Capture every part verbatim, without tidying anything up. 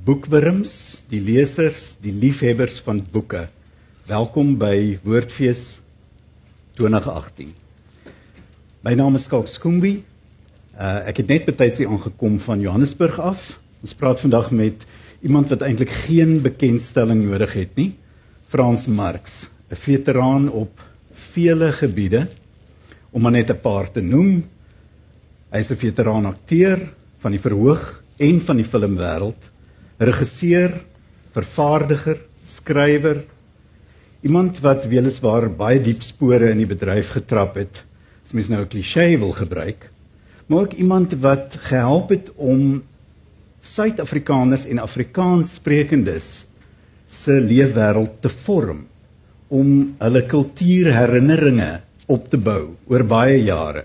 boekwurms, die lesers, die liefhebbers van boeke. Welkom by Woordfees twintig agttien. My naam is Skalk Skoombi. Uh, ek het net betyds hier aangekom van Johannesburg af. Ons praat vandag met iemand wat eintlik geen bekendstelling nodig het nie. Frans Marx, 'n veteraan op vele gebiede, om maar net 'n paar te noem. Hy is 'n veteraan akteur van die verhoog en van die filmwêreld, regisseur, vervaardiger, skrywer, iemand wat weliswaar baie diep spore in die bedryf getrap het, as mens nou 'n cliché wil gebruik, maar ook iemand wat gehelp het om Suid-Afrikaners en Afrikaans sprekendes se leefwêreld te vorm, om hulle kultuurherinneringe op te bou oor baie jare.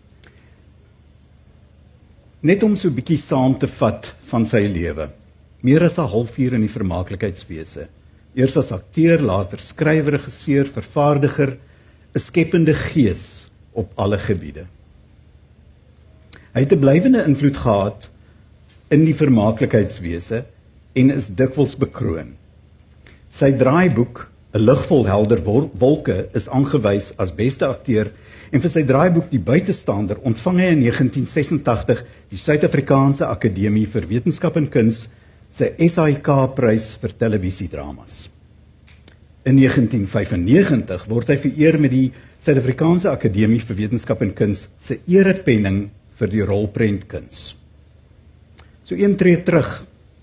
Net om so 'n bietjie saam te vat van sy lewe. Meer as 'n halfuur in die vermaaklikheidswese. Eers as akteur, later skrywer, regisseur, vervaardiger, 'n skepende gees op alle gebiede. Hy het 'n blywende invloed gehad in die vermaaklikheidswese en is dikwels bekroon. Sy draaiboek, 'n lig vol helder wolke, is aangewys as beste akteur en vir sy draaiboek Die Buitestander ontvang hy in negentien sesentagtig die Suid-Afrikaanse Akademie vir Wetenskap en Kuns sy S A I K-prys vir televisiedramas. In negentien vyfennegentig word hy vereer met die Suid-Afrikaanse Akademie vir Wetenskap en Kuns se erepenning vir die rolprentkuns. So een tree terug.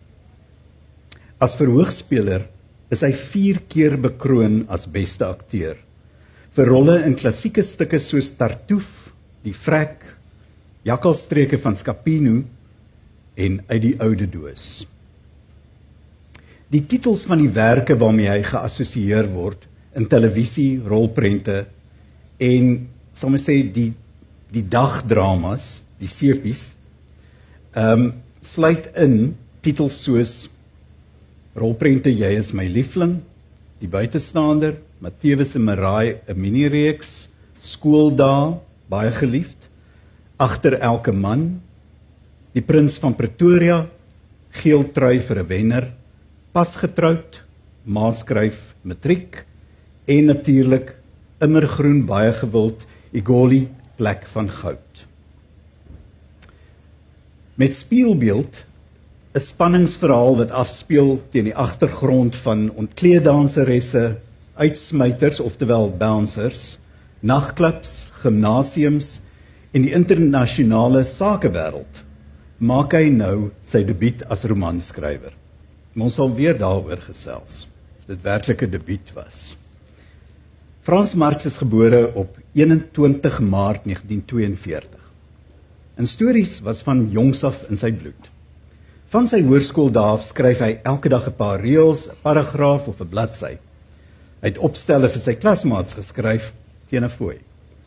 As verhoogspeler is hy vier keer bekroon as beste akteur, vir rolle in klassieke stukke soos Tartuffe, Die Vrek, Jakkalstreke van Scapino en Uit die Oude Doos. Die titels van die werke waarmee hy geassosieer word in televisie, rolprente en, sal my sê, die, die dagdramas, die seepies, um, sluit in titels soos rolprente Jy is my liefling, Die Buitestander, Matthewes en Maraai, 'n minireeks, Skooldae, baie geliefd, Agter elke man, Die Prins van Pretoria, Geel trui vir 'n wenner, Pas getroud, Maaskryf, Matriek en natuurlik Immergroen, baie gewild, Egoli, Plek van goud. Met Spieelbeeld, 'n spanningsverhaal wat afspeel teen die agtergrond van ontkleeddanseresse, uitsmyters, oftewel bouncers, nagklubs, gimnasiums en die internasionale sakewêreld, maak hy nou sy debuut as romanskrywer. Ons sal weer daaroor gesels, of dit werklik 'n debuut was. Frans Marx is gebore op eenentwintig Maart negentien tweeënveertig. En stories was van jongs af in sy bloed. Van sy hoërskooldae af skryf hy elke dag 'n paar reëls, 'n paragraaf of 'n bladsy. Hy het opstelle vir sy klasmaats geskryf teen 'n fooi.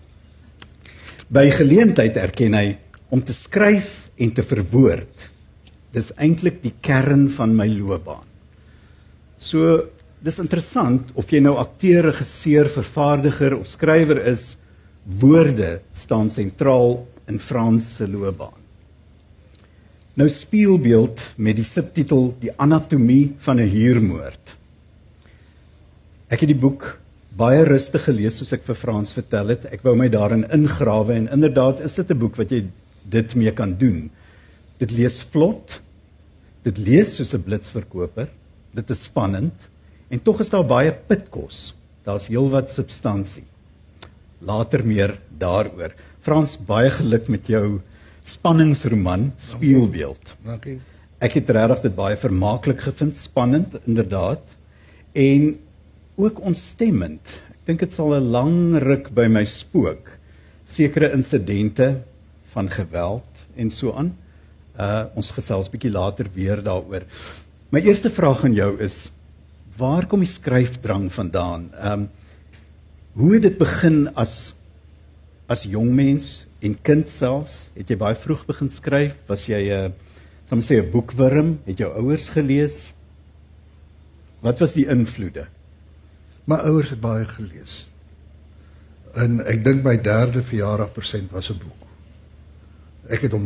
By geleentheid erken hy om te skryf en te verwoord. Dis eintlik die kern van my loopbaan. So, dis interessant of jy nou akteur, regisseur, vervaardiger of skrywer is, woorde staan sentraal in Frans se loopbaan. Nou Spieelbeeld met die subtitel Die Anatomie van 'n Huurmoord. Ek het die boek baie rustig gelees soos ek vir Frans vertel het. Ek wou my daarin ingrawe en inderdaad is dit 'n boek wat jy dit mee kan doen. Dit lees vlot, dit lees soos 'n blitsverkoper, dit is spannend en tog is daar baie pitkos. Daar's heelwat substansie. Later meer daaroor. Frans, baie geluk met jou spanningsroman Spieelbeeld. Dankie. Ek het regtig dit baie vermaaklik gevind, spannend inderdaad en ook ontstemmend. Ek dink dit sal 'n lang ruk by my spook. Sekere insidente van geweld en so aan. Uh, ons gesels bietjie later weer daaroor. My eerste vraag aan jou is, waar kom die skryfdrang vandaan? Um, hoe het dit begin as as jong mens en kind selfs? Het jy baie vroeg begin skryf? Was jy 'n uh, sal ek sê 'n boekwurm? Het jou ouers gelees? Wat was die invloede? My ouers het baie gelees. En ek dink my derde verjaardag persent was 'n boek. Ek het hom nog.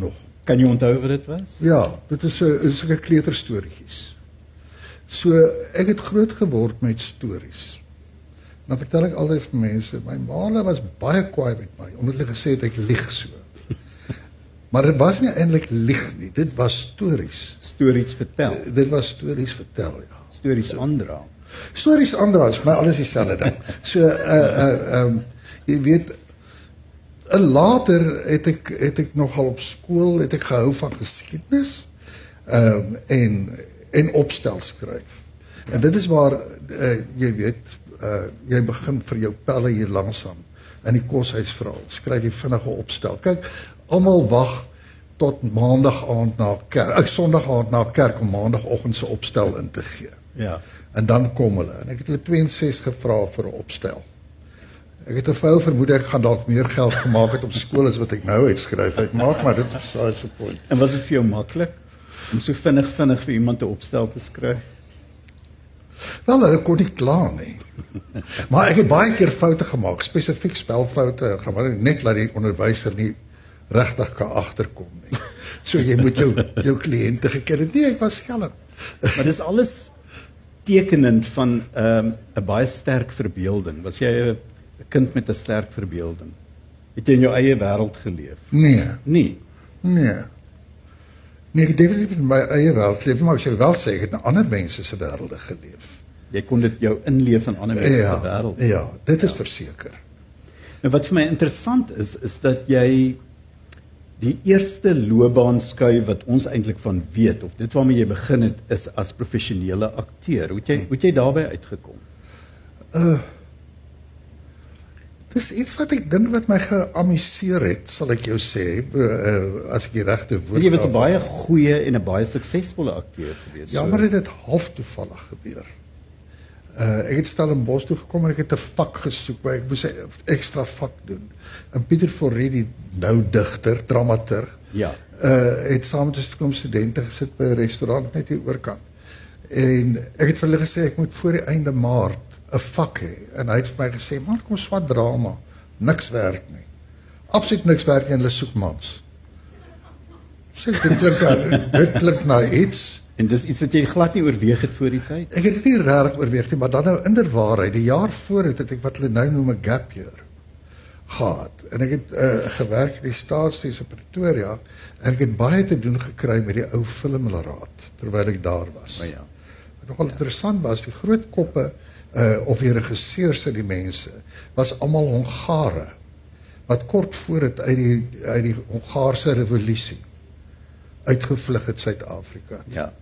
Kan jy onthou wat dit was? Ja, dit is so sulke kleuterstories. So ek het groot geword met stories. Dan vertel ek altyd vir mense, my ma was baie kwaai met my omdat hulle gesê het ek lieg so. Maar dit was nie eintlik lieg nie, dit was stories. Stories vertel. Uh, dit was stories vertel, ja. Stories so. Aandra. Stories aandra is my alles dieselfde ding. So uh uh um jy weet, en later het ek het ek nogal op skool het ek gehou van geskiedenis um en en opstel skryf. Ja. En dit is waar uh, jy weet uh jy begin vir jou pelle hier langsam in die koshuisverhaal. Skryf jy vinnige opstel. Kyk, almal wag tot maandag aand na kerk. Ek sonderdag aand na kerk om maandagoggend se opstel in te gee. Ja. En dan kom hulle en ek het hulle twee en ses gevra vir 'n opstel. Ek het 'n vrou vermoed ek gaan dalk meer geld gemaak het op skool as wat ek nou uitskryf. Ek maak maar dit is besides the point. En was dit vir jou maklik om so vinnig vinnig vir iemand 'n opstel te skryf? Wel, hulle kon nie kla nie. Maar ek het baie keer foute gemaak, spesifiek spelfoute, gewoon net laat die onderwyser nie regtig kan agterkom nie. So jy moet jou jou kliënte geken het. Nee, ek was skelm. Maar dis alles tekenend van ehm, 'n um, baie sterk verbeelding. Was jy 'n kind met 'n sterk verbeelding? Het jy in jou eie wêreld geleef? Nee. Nee. Nee. Nee, ek definitief in my eie wêreld leef, maar ek sou wel sê ek het in ander mense se wêrelde geleef. Jy kon dit jou inleef in ander mense ja, se wêreld. Ja, dit is ja. verseker. Nou wat vir my interessant is, is dat jy die eerste loopbaanskuif wat ons eintlik van weet, of dit waarmee jy begin het, is as professionele akteur. Hoe het jy, hoe het jy daarbey uitgekom? Uh, dis iets wat ek dink wat my geamuseer het, sal ek jou sê, uh, as ek die regte woord... Jy was 'n baie goeie en 'n baie suksesvolle akteur gewees. Ja, so. Maar dit het half toevallig gebeur. Uh, ek het Stellenbosch toe gekom en ek het 'n vak gesoek, waar ek moes 'n ekstra vak doen. En Pieter Fourie, die nou digter, dramaturg, ja. uh, het saam met 'n klomp studente gesit by 'n restaurant net hier oorkant. En ek het vir hulle gesê ek moet voor die einde Maart 'n vak hê. En hy het vir my gesê, man, kom swat drama, niks werk nie. Absoluut niks werk nie, en hulle soek mans. Sê, dit klink, dit klink na iets. En dis iets wat jy glad nie oorweeg het voor die tyd? Ek het dit nie regtig oorweeg nie, maar dan nou inderwaarheid, die jaar voor het, het ek wat hulle nou noem 'n gap year gehad. En ek het uh, gewerk in die Staatsdiens in Pretoria, en ek het baie te doen gekry met die ou filmraad, terwyl ek daar was. Oh ja. Wat nogal ja. interessant was, die groot koppe, uh, of die regisseurs en die mense, was almal Hongare, wat kort voor het uit die, uit die Hongaarse revolusie uitgevlug het Suid-Afrika. Ja.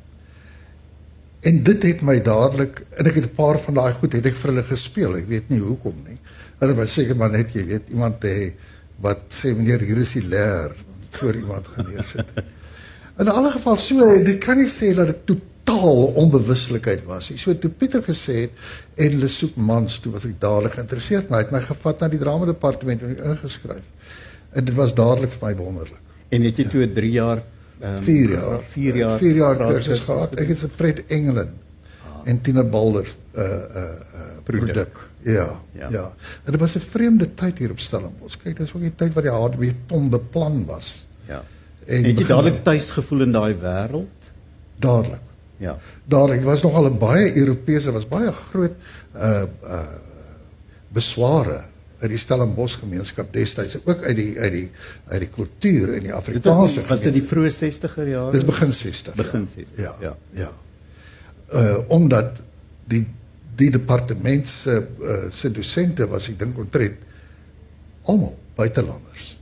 En dit het my dadelik, en ek het 'n paar van daai goed het ek vir hulle gespeel. Ek weet nie hoekom nie. Hulle was seker maar net, jy weet, iemand hê wat sê meneer hier is die leer voor iemand gelees het. In alle geval so, dit kan nie sê dat dit totaal onbewustelikheid was nie. So toe Pieter gesê het en hulle soek mans, toe was ek dadelik geïnteresseerd, maar hy het my gevat na die dramadepartement en ek ingeskryf. En dit was dadelik vir my wonderlik. En het jy toe drie jaar Um, vier jaar. Vier jaar, vier jaar kursus gehad. Ek het vir Fred Engelin ah. en Tina Balder uh, uh, uh, produk. Ja, ja, ja. En dit was 'n vreemde tyd hier op Stellenbosch. Kyk, dit is ook die tyd wat die H B Tom beplan was. Ja. En het jy dadelik tuis gevoel in daai wêreld? Dadelik. Ja. Dadelik. Dit was nogal 'n baie Europese, was baie groot uh, uh, besware uit die Stellenbosch gemeenskap destyds, ook uit die uit die uit die kultuur en die Afrikaanse. Was, was dit die vroeë sestiger jare? Dis begin sestig. Begin sestig. Ja. Ja. Ja. Uh omdat die die departement se uh, se dosente was, ek dink omtrent almal buitelanders.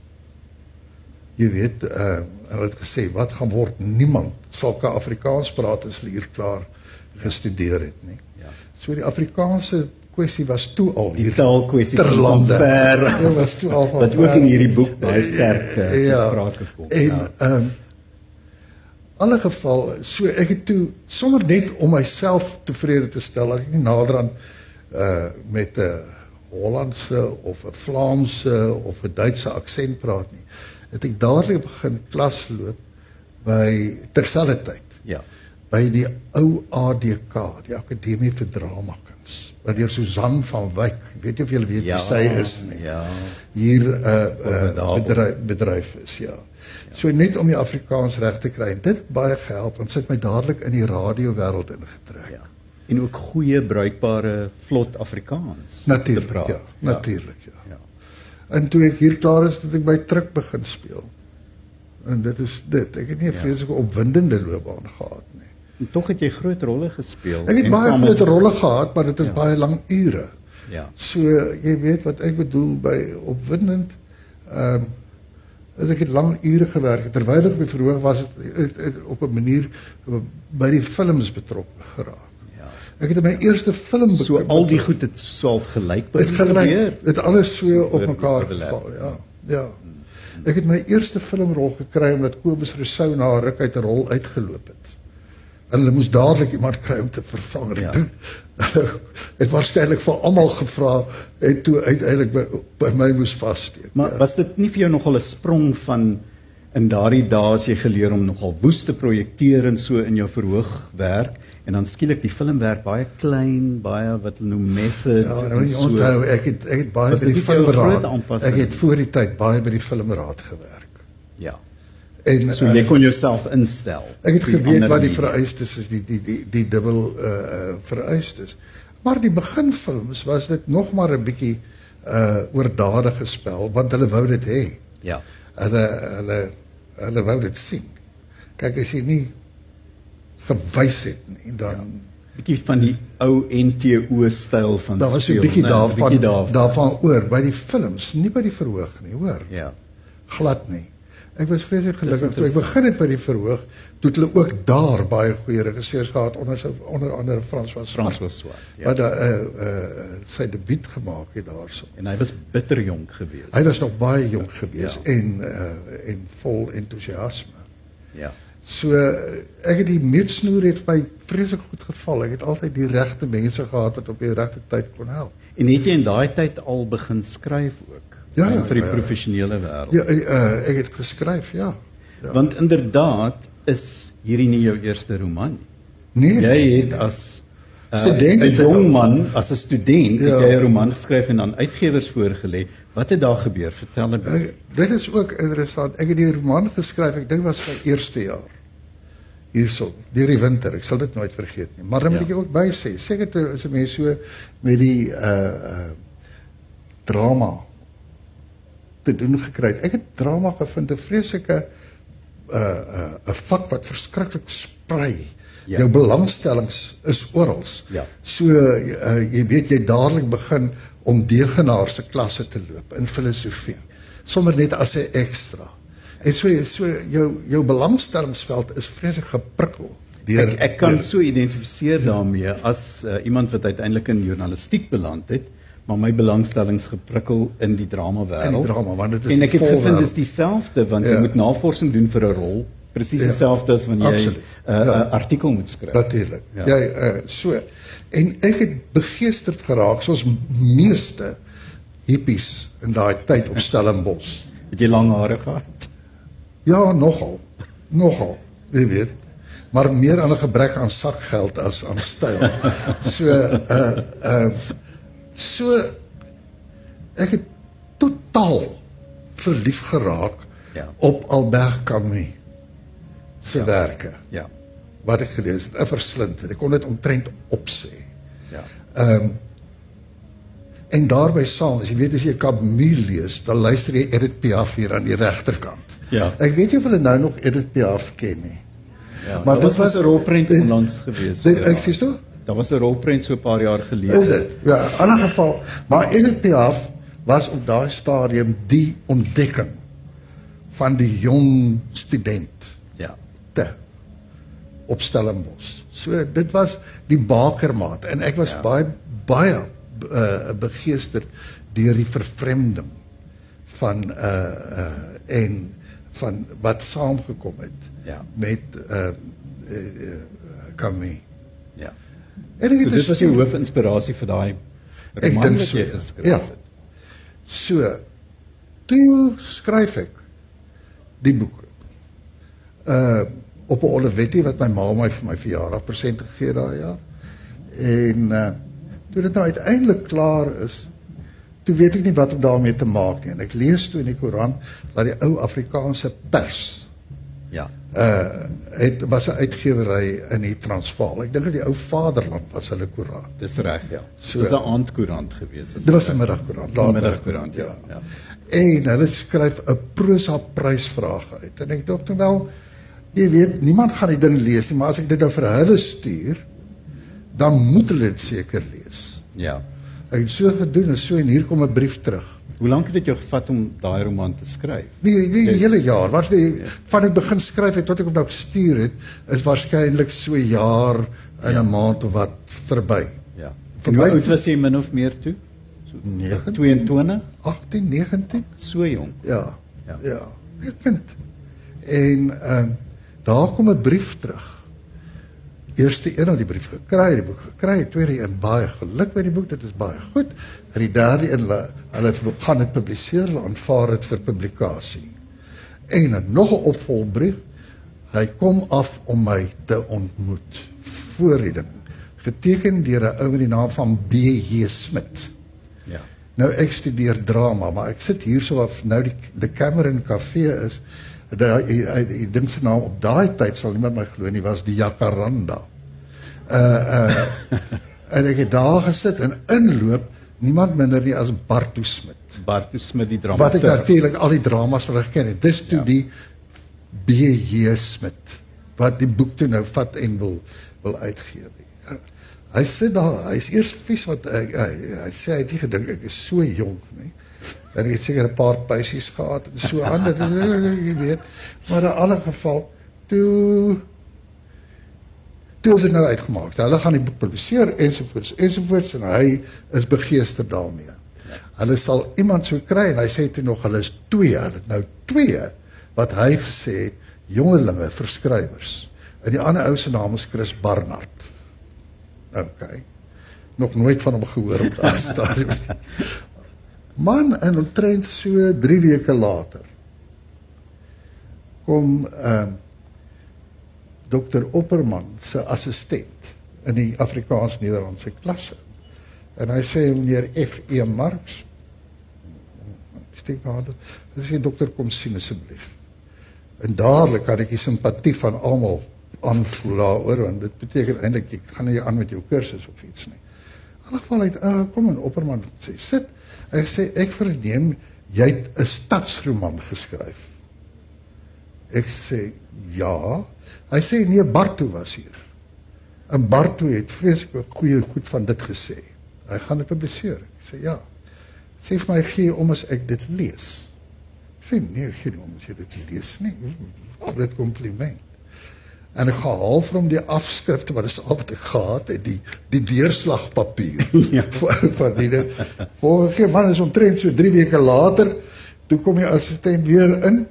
Jy weet, uh hulle het gesê wat gaan word, niemand sal kan Afrikaans praat as hulle hier klaar gestudeer het nie. Ja. So die Afrikaanse kwessie was toe al hier. Die taalkwessie ter lande. Dit was toe al van wat ook in hierdie boek baie sterk uh, ja, sprake kom. En ja. um, alle geval, so ek het toe sommer net om myself tevrede te stel, as ek nie nader aan uh, met 'n Hollandse of 'n Vlaamse of 'n Duitse aksent praat nie, het ek dadelik begin klas loop by terselfdertyd. Ja. by die ou A D K, die Akademie vir Dramakuns, wat deur Susan van Wyk, ek weet nie of julle weet wie sy is nie, ja. hier uh, uh, bedryf, bedryf is, ja. So net om die Afrikaans reg te kry, dit het baie gehelp, want sy het my dadelik in die radiowêreld ingetrek. Ja. En ook goeie, bruikbare, vlot Afrikaans Natuurlijk, te praat. ja, natuurlijk, ja. Ja. En toe ek hier klaar is, het ek by Truk begin speel. En dit is dit, ek het nie 'n Ja. vreeslike opwindende loopbaan gehad nie. En tog het jy groot rolle gespeel. Ek het en baie saam groot met- rolle gehad, maar dit is Ja. baie lang ure. Ja. So, jy weet wat ek bedoel by opwindend, ehm as ek het lang ure gewerk, terwyl ek by verhoog was, het, het, het op 'n manier by die films betrokke geraak. Ja. Ek het in my eerste film So betrokke- al die goed het swaalf gelyk by Het gelyk, gebeur. het alles so op Oor- mekaar oorlap, geval, ja. Ja. Ek het my eerste filmrol gekry omdat Kobus Rousseau na 'n ruk uit 'n rol uitgeloop het. En hulle moes dadelik iemand kry om te vervang. Ja. Toe het waarskynlik vir almal gevra en toe uiteindelik by, by my moes vassteek. Maar ja. was dit nie vir jou nogal 'n sprong van in daardie dae as jy geleer om nogal woes te projekteer en so in jou verhoogwerk en dan skielik die filmwerk baie klein, baie wat hulle noem method Ja, nou en moet jy onthou, ek het ek het baie Was by dit die nie vir jou 'n filmraad. groot aanpassing? Ek het voor die tyd baie by die filmraad gewerk. Ja. En So uh, jy kon jouself instel. Ek het vir die geweet ander wat die media. vereistes is, die die die die dubbel uh vereistes. Maar die beginfilms was dit nog maar 'n bietjie uh oordadige spel, want hulle wou dit hê. Ja. Hulle hulle hulle wou dit sien. Kyk, as jy nie gewys het nie, dan ja. Bietjie van die ou N T O styl van Daar was 'n speel, bietjie né? daarvan, Bietjie daarvan. daarvan oor by die films, nie by die verhoog nie, hoor. Ja. Glad nie. Ek was vreeslik Dis gelukkig toe ek interessant. begin het by die verhoog, toe het hulle ook daar baie goeie regisseurs gehad onder sy onder andere Frans van Frans Swart, was swart. Ja. wat daar uh, uh, sy debuut gemaak het daarso. En hy was bitter jonk geweest. Hy was nog baie jonk geweest Ja. en uh, en vol entoesiasme. Ja. So ek het die meetsnoer het my vreeslik goed geval. Ek het altyd die regte mense gehad wat op die regte tyd kon help. En het jy in daai tyd al begin skryf ook? Ja, uh, ja, vir die ja. professionele wêreld. Ja, uh, ek het geskryf, ja. ja. Want inderdaad is hierdie nie jou eerste roman nee, nie. Jy het as uh, Student 'n het ek jong al- man, as 'n student, Ja. het jy 'n roman geskryf en aan uitgewers voorgelê. Wat het daar gebeur? Vertel 'n bietjie. Ek, dit is ook interessant. Ek het die roman geskryf, ek dink was my eerste jaar. Hierso, deur die winter. Ek sal dit nooit vergeet nie. Maar dan moet Ja. ek ook by sê, seker toe as 'n mens so met die uh uh drama te doen gekry het. Ek het drama gevind 'n vreeslike uh uh 'n vak wat verskriklik sprei. Ja. Jou belangstellings is oral. Ja. So uh, jy weet jy dadelik begin om degenaar se klasse te loop in filosofie. Sommer net as 'n ekstra. En so so jou jou belangstellingsveld is vreeslik geprikkel deur Ek, ek kan deur- so identifiseer daarmee as uh, iemand wat uiteindelik in journalistiek beland het, maar my belangstellings geprikkel in die drama wêreld. in die drama, want dit is En ek het die gevind volwêreld. dis dieselfde want Ja. jy moet navorsing doen vir 'n rol, presies Ja, dieselfde as wanneer jy 'n absoluut. uh, Ja. uh, artikel moet skryf. Natuurlik. Ja. Ja, uh, so. En ek het begeesterd geraak soos meeste hippies in daai tyd op Stellenbosch. Het jy lang hare gehad? Ja, nogal. Nogal, jy weet. Maar meer aan 'n gebrek aan sakgeld as aan styl. So uh uh so ek het totaal verlief geraak Ja. op Albert Camus se Ja. werke Ja. wat ek gelees het, 'n verslinder. Ek kon dit omtrent opsê. Ja. Ehm um, en daarbey saam, as jy weet as jy Camus lees, dan luister jy Edith Piaf hier aan die regterkant. Ja. Ek weet nie of hulle nou nog Edith Piaf ken nie. Ja. Maar Maar dit dit was was- 'n rolprent dit- onlangs geweest. Dit ja. ek sê toe? Daar was 'n rolprent so 'n paar jaar gelede. Is dit? Ja, in 'n ander geval, maar Edith Piaf was op daai stadium die ontdekking van die jong student Ja. te op Stellenbosch. So dit was die bakermaat en ek was Ja. baie baie uh, begeesterd deur die vervreemding van uh uh en van wat saamgekom het Ja. met uh, uh, uh Camus. Ja. En ek So het dit een was die stoel- hoofinspirasie vir daai Ek roman dink wat so, jy ja. geskryf Ja. het. So, toe skryf ek die boek. Uh op 'n Olivetti wat my ma my vir my verjaardag present gegee daai jaar. En uh, toe dit nou uiteindelik klaar is, toe weet ek nie wat om daarmee te maak nie. En ek lees toe in die koerant dat die ou Afrikaanse pers Ja. uh, het was 'n uitgewery in die Transvaal. Ek dink dat die ou Vaderland was hulle koerant. Dis reg, ja. So- Dit was 'n aandkoerant gewees. Dit was 'n middagkoerant. Een middagkoerant, ja. ja. En hulle skryf 'n prosa prysvraag uit. En ek dink nou wel, jy weet, niemand gaan die ding lees nie, maar as ek dit nou vir hulle stuur, dan moet hulle dit seker lees. Ja. Ek het so gedoen en so, en hier kom 'n brief terug. Hoe lank het dit jou gevat om daai roman te skryf? Die, die, die hele jaar, wat die, van ek begin skryf het tot ek hom nou gestuur het, is waarskynlik so 'n jaar en 'n Ja. maand of wat verby. Ja. Vir En hoe my- oud was jy min of meer toe? negen, tweeëntwintig? agttien, negentien? So jong. Ja, Ja. ja, ja, ek vind. En uh, daar kom 'n brief terug. Eerste een al die brief gekry, die boek gekry, tweede een baie geluk met die boek, dit is baie goed. En die derde een, hulle, hulle gaan dit publiseer, hulle aanvaar dit vir publikasie. En dan nog 'n opvolgbrief, hy kom af om my te ontmoet, voor die ding, geteken deur 'n ou met die naam van B J Smit. Ja. Nou ek studeer drama, maar ek sit hier so af, nou die, die Cameron Café is, die ding se naam op daai tyd, sal niemand my glo nie, was die Jacaranda. Uh, uh, en ek het daar gesit en inloop, niemand minder nie as Bartu Smit. Bartu Smit, die Wat ek dramaturg. natuurlik al die dramas van hulle geken het. Dis toe Ja. die B J Smit, wat die boek toe nou vat en wil, wil uitgee. Hy sê daar, hy is eers vies, wat hy, hy, hy sê, hy het nie gedink, ek is so jonk, nie. En ek het seker 'n paar pysies gehad, en so aan, dit is, jy weet, maar in alle geval, toe, toe is dit nou uitgemaak, hulle gaan die boek publiseer, ensovoorts, ensovoorts, en hy is begeesterd daarmee. Hulle sal iemand so kry, en hy sê toe nog, hulle is twee, hulle het nou twee, wat hy gesê het, jongelinge, verskrywers, en die ander ou se naam is Chris Barnard. Okay. Nog nooit van hom gehoor op daai stadium. Man, en omtrent so drie weke later kom uh, dokter Opperman se assistent in die Afrikaans-Nederlandse klasse. En hy sê, meneer F E Marx, steek na hande, hy sê, dokter, kom sien asseblief. En dadelik kan ek die simpatie van almal aanvoel daaroor, want dit beteken eintlik, ek gaan nie aan met jou kursus of iets nie. In ieder geval, uit, uh, kom en Opperman sê, sit, hy sê, ek verneem, jy het 'n stadsroman geskryf. Ek sê, ja. Hy sê, nee, Bartu was hier. En Bartu het vreeslik goeie goed van dit gesê. Hy gaan dit publiseer. Ek sê, ja. Sê vir my, gee om as ek dit lees. Ek sê, nee, gee nie om as jy dit lees nie. Groot compliment. En ek gaan haal vir hom die afskrifte, maar dis al wat ek gehad het, die, die deurslagpapier. Ja. van, van die ding. Volgende keer, man, is omtrent so drie weke later, toe kom die assistent weer in,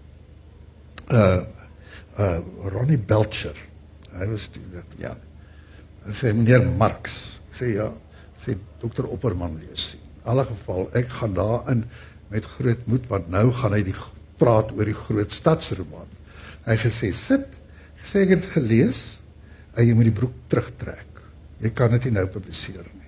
uh, uh, Ronnie Belcher, hy was toe, Ja. hy sê, meneer Marx, ek sê, ja, sê, dokter Opperman lees sien. In alle geval, ek gaan daarin met groot moed, want nou gaan hy die praat oor die groot stadsroman. Hy gesê, sit, sê ek het gelees, en jy moet die broek terugtrek. Jy kan dit nie nou publiseer nie.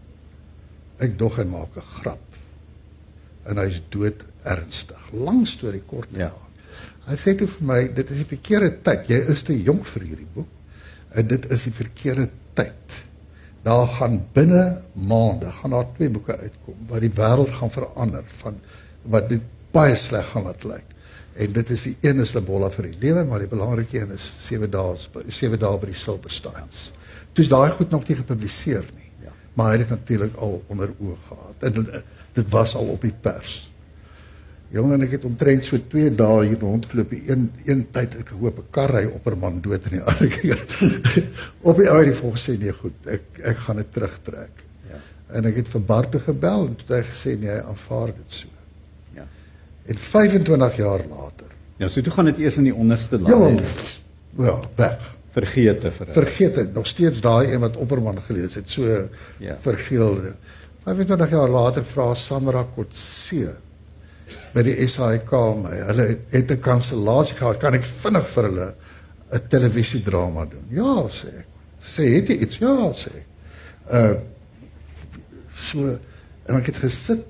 Ek dog hy maak 'n grap. En hy is dood ernstig. Lang storie kort. Ja. Hy sê toe vir my, dit is die verkeerde tyd. Jy is te jonk vir hierdie boek. En dit is die verkeerde tyd. Daar gaan binne maande, gaan daar twee boeke uitkom, waar die wêreld gaan verander, van wat dit baie sleg gaan laat lyk. En dit is die een is Lebolla vir die lewe, maar die belangrike een is sewe dae sewe dae by die Silversteins. Toe is daai goed nog nie gepubliseer nie. Ja. Maar hy het dit natuurlik al onder oog gehad. En dit, dit was al op die pers. Jong, en ek het omtrent so twee dae hier rondgeloop. Een een tyd ek hoop 'n kar ry Opperman dood en die ander keer op die ou die volgens sê nee goed, ek ek gaan dit terugtrek. Ja. En ek het vir Bartu gebel en toe het hy gesê nee, hy aanvaar dit so. Ja. En vyfentwintig jaar later. Ja, so toe gaan dit eers in die onderste Ja, laag. ja, weg. Vergete vir hulle. Vergeet het, nog steeds daai een wat Opperman gelees het, so Ja. vergeelde. vyfentwintig jaar later vra Samara Kotse by die S A I K my, hulle het 'n kansellasie gehad, kan ek vinnig vir hulle 'n televisiedrama doen. Ja, sê ek. Sê, het jy iets? Ja, sê ek. Uh, so, en ek het gesit,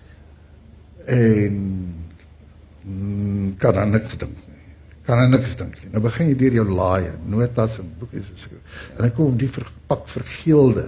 en mm, kan aan niks dink nie. Kan aan niks dink nie. Nou begin jy deur jou laaie, notas en boekies en skryf. En ek kom die verpak vergeelde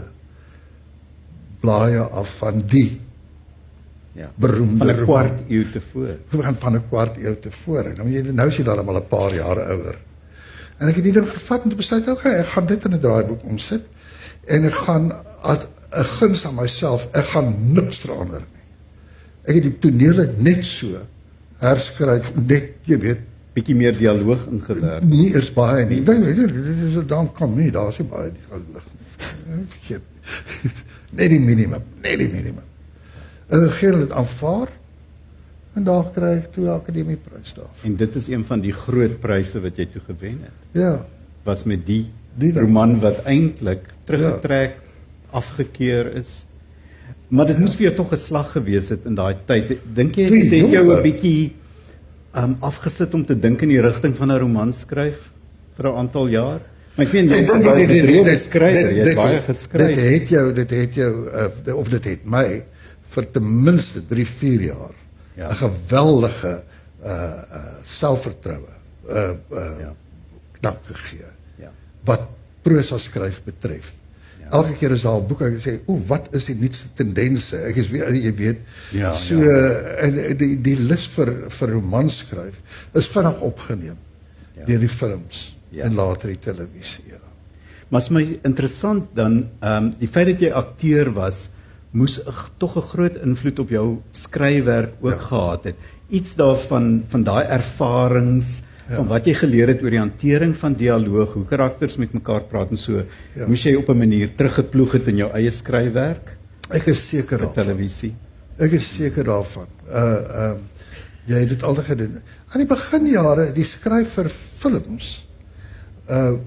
blaaie af van die Ja. beroemde Van 'n roman. kwart eeu tevore. We gaan van 'n kwart eeu tevore. Nou, jy, nou is jy daar al 'n paar jare ouer. En ek het die ding gevat en besluit, okay, ek gaan dit in 'n draaiboek omsit en ek gaan as 'n guns aan myself, ek gaan niks verander nie. Ek het die tonele net so herskryf, net, jy weet, Bietjie meer dialoog ingewerk. nie eers baie nie. Nee, nee, nee, dan kom nie, daar is nie baie dialoog nie. Vergeet. Net die minimum, net die minimum. En ek gee dit aanvaar en daar kry ek toe Akademieprys daar. En dit is een van die groot pryse wat jy toe gewen het. Ja, Was met die, Die dan. roman wat eintlik teruggetrek, ja. afgekeer is. Maar dit ja. moes vir jou tog 'n slag gewees het in daai tyd. Dink jy Nee, dit het jou jonge. 'n bietjie um, afgesit om te dink in die rigting van 'n roman skryf vir 'n aantal jaar? Maar ek weet jy is 'n baie bedrewe skrywer, jy het baie geskryf. Dit het jou, dit het jou, uh, of dit het my, vir ten minste drie, vier jaar, Ja. 'n geweldige uh, uh, selfvertroue uh, uh, Ja. knap gegee, Ja. wat prosa skryf betref. Ja. Elke keer as daar 'n boek ek sê, o, wat is die nuutste tendense? Ek is weer, jy weet, Ja, so ja. en die die lus vir vir romanskryf is vinnig opgeneem Ja. deur die films Ja. en later die televisie. Ja. Maar is my interessant dan, ehm die feit dat jy akteur was, moes ag, tog 'n groot invloed op jou skryfwerk ook Ja. gehad het. Iets daarvan van daai ervarings, Ja. van wat jy geleer het oor die hantering van dialoog, hoe karakters met mekaar praat en so, Ja. moes jy op 'n manier teruggeploeg het in jou eie skryfwerk Ek is seker vir daarvan. televisie. Ek is seker daarvan. Uh ehm um, jy het dit altyd gedoen. Aan die beginjare, die skryf vir films uh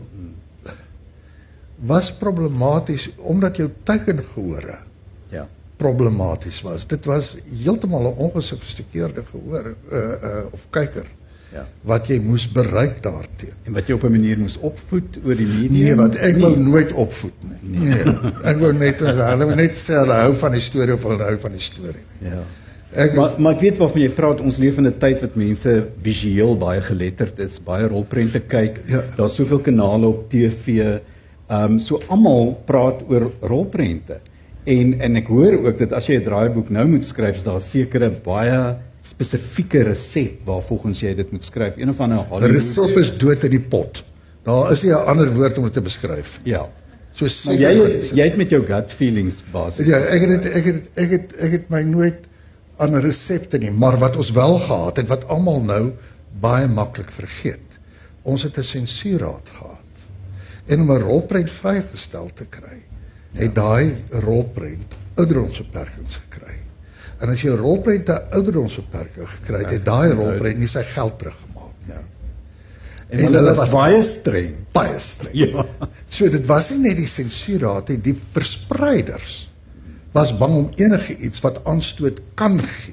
was problematies omdat jou tekengehore Ja. problematies was. Dit was heeltemal 'n ongesofistikeerde gehoor uh, uh of kyker Ja. wat jy moes bereik daarteen. En wat jy op 'n manier moes opvoed oor die medium. Nee, want ek Nee. wou nooit opvoed nie. Nee, ek wou net hulle wou net sê hulle hou van die storie of hulle hou van die storie. Ja. Ek Maar maar ek weet waarvan jy praat. Ons leef in 'n tyd wat mense visueel baie geletterd is, baie rolprente kyk. Ja. Daar's soveel kanale op T V. Ehm um, so almal praat oor rolprente. En en ek hoor ook dat as jy 'n draaiboek nou moet skryf, is daar sekere baie spesifieke resep waarvolgens jy dit moet skryf. Een of ander Die Hollywood. resep is dood in die pot. Daar is nie 'n ander woord om dit te beskryf. Ja. So Maar seker. jy jy het met jou gut feelings basies. Ja, ek het dit- ek het ek het ek het my nooit aan resepte nie, maar wat ons wel gehad het wat almal nou baie maklik vergeet. Ons het 'n sensuurraad gehad. En om 'n rolprent vrygestel te kry, het daai rolprent ouderdomsbeperkings gekry. En as jy 'n rolprent 'n ouderdomsbeperking gekry het, het daai rolprent nie sy geld teruggemaak nie. Ja. En, En hulle hulle was was baie streng. Baie streng. Ja. So dit was nie net die sensuurraad nie, die verspreiders was bang om enige iets wat aanstoot kan gee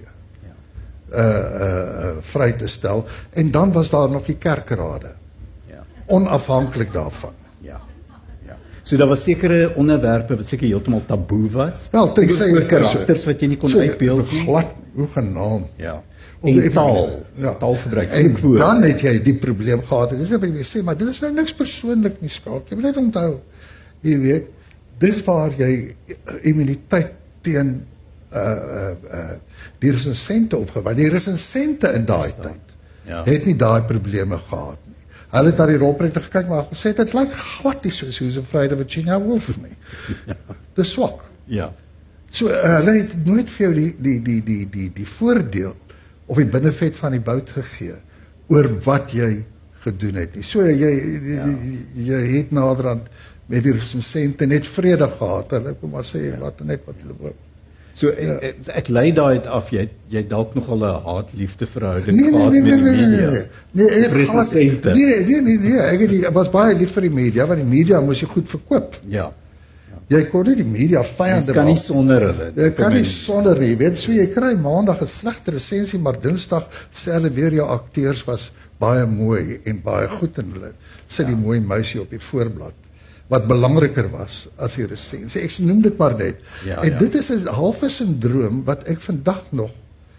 uh uh vry te stel, en dan was daar nog die kerkrade, Ja. onafhanklik daarvan. Ja. Ja. So daar was sekere onderwerpe wat seker heeltemal taboe was. Wel, tensy Oor karakters wat jy nie kon so, uitbeeld nie. glad hoegenaamd. Ja. Of En even- taal, ja. taalgebruik, En soekwoord. dan het jy die probleem gehad. Dis net wat jy sê, maar dit is nou niks persoonlik nie, skalk. Jy moet net onthou, jy weet, dis waar jy immuniteit teen uh uh uh die resensente opgebou. Die resensente in daai tyd Ja. het nie daai probleme gehad nie. Hulle het aan die rolprente gekyk, maar gesê dit lyk glad nie soos Susan Friday Virginia Woolf nie. Dis swak. Ja. So uh, hulle het nooit vir jou die die die die die die voordeel of die binnevet van die bout gegee oor wat jy gedoen het nie. So jy jy, Ja. jy, jy het naderhand met die resensente net vrede gehad. Hulle kom maar sê ja. wat net wat hulle wou. So ek, ek, ek lei daai af jy jy dalk nogal 'n haat-liefde verhouding Nee, nee, gehad nee, met nee, die nee, media. nee, nee, ek het glad- Resensente. nee, nee, nee, nee, ek het die, ek was baie lief vir die media, want die media moes jy goed verkoop. Ja. Jy kon nie die media vyande Jy kan nie maak. sonder hulle. Jy kan nie sonder nie, weet, so jy kry maandag 'n slegte resensie, maar dinsdag sê hulle weer jou akteurs was baie mooi en baie goed en hulle sit die mooi meisie op die voorblad, wat belangriker was as die resensie. Ek noem dit maar net. Ja, en ja. dit is 'n halfe sindroom wat ek vandag nog,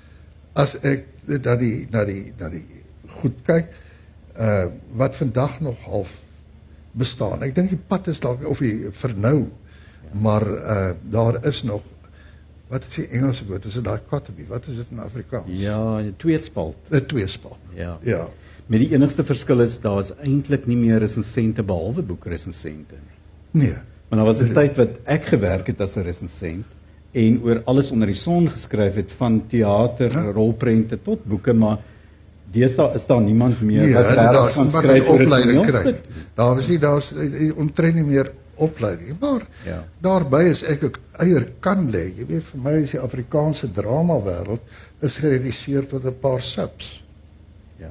as ek na die, na die, na die goed kyk, uh, wat vandag nog half bestaan. Ek dink die pad is dalk, of die vernou, maar uh, daar is nog, wat is die Engelse woord, is dit daai dichotomy, wat is dit in Afrikaans? Ja, tweespalt. 'n tweespalt. Ja. Ja. Met die enigste verskil is, daar is eintlik nie meer resensente behalwe boekresensente nie. Nee. Maar daar was 'n tyd wat ek gewerk het as 'n resensent, en oor alles onder die son geskryf het, van teater, Ja. rolprente tot boeke, maar deesdae is daar niemand meer Nee, wat daar regtig is gaan niemand skryf wat oor 'n opleiding kry. toneelstuk. Daar is nie, daar is eh, omtrent nie meer opleiding, maar Ja. daarby is ek ook eier kan lê. Jy weet, vir my is die Afrikaanse drama wêreld is gereduseer tot 'n paar subs. Ja.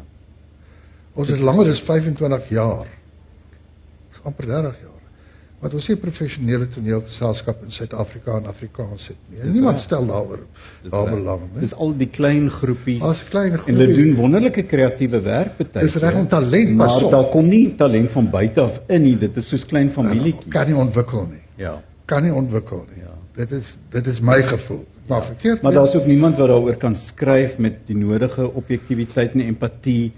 Ons is langer as vyfentwintig jaar. Dis amper dertig jaar. Want ons het 'n professionele toneelgeselskap in Suid-Afrika en Afrikaans het nie. En Dis niemand reg. stel daaroor Dis daar reg. belang nie. Dis al die klein groepies, As klein en hulle groepie- doen wonderlike kreatiewe werk baie Dis reg om talent, pas maar op. daar kom nie talent van buite af in nie, dit is soos klein familietjies. Kan nie ontwikkel nie. Ja. Kan nie ontwikkel nie. Ja. Dit is dit is my gevoel. Maar verkeerd. Maar wees. daar's ook niemand wat daaroor kan skryf met die nodige objektiwiteit en empatie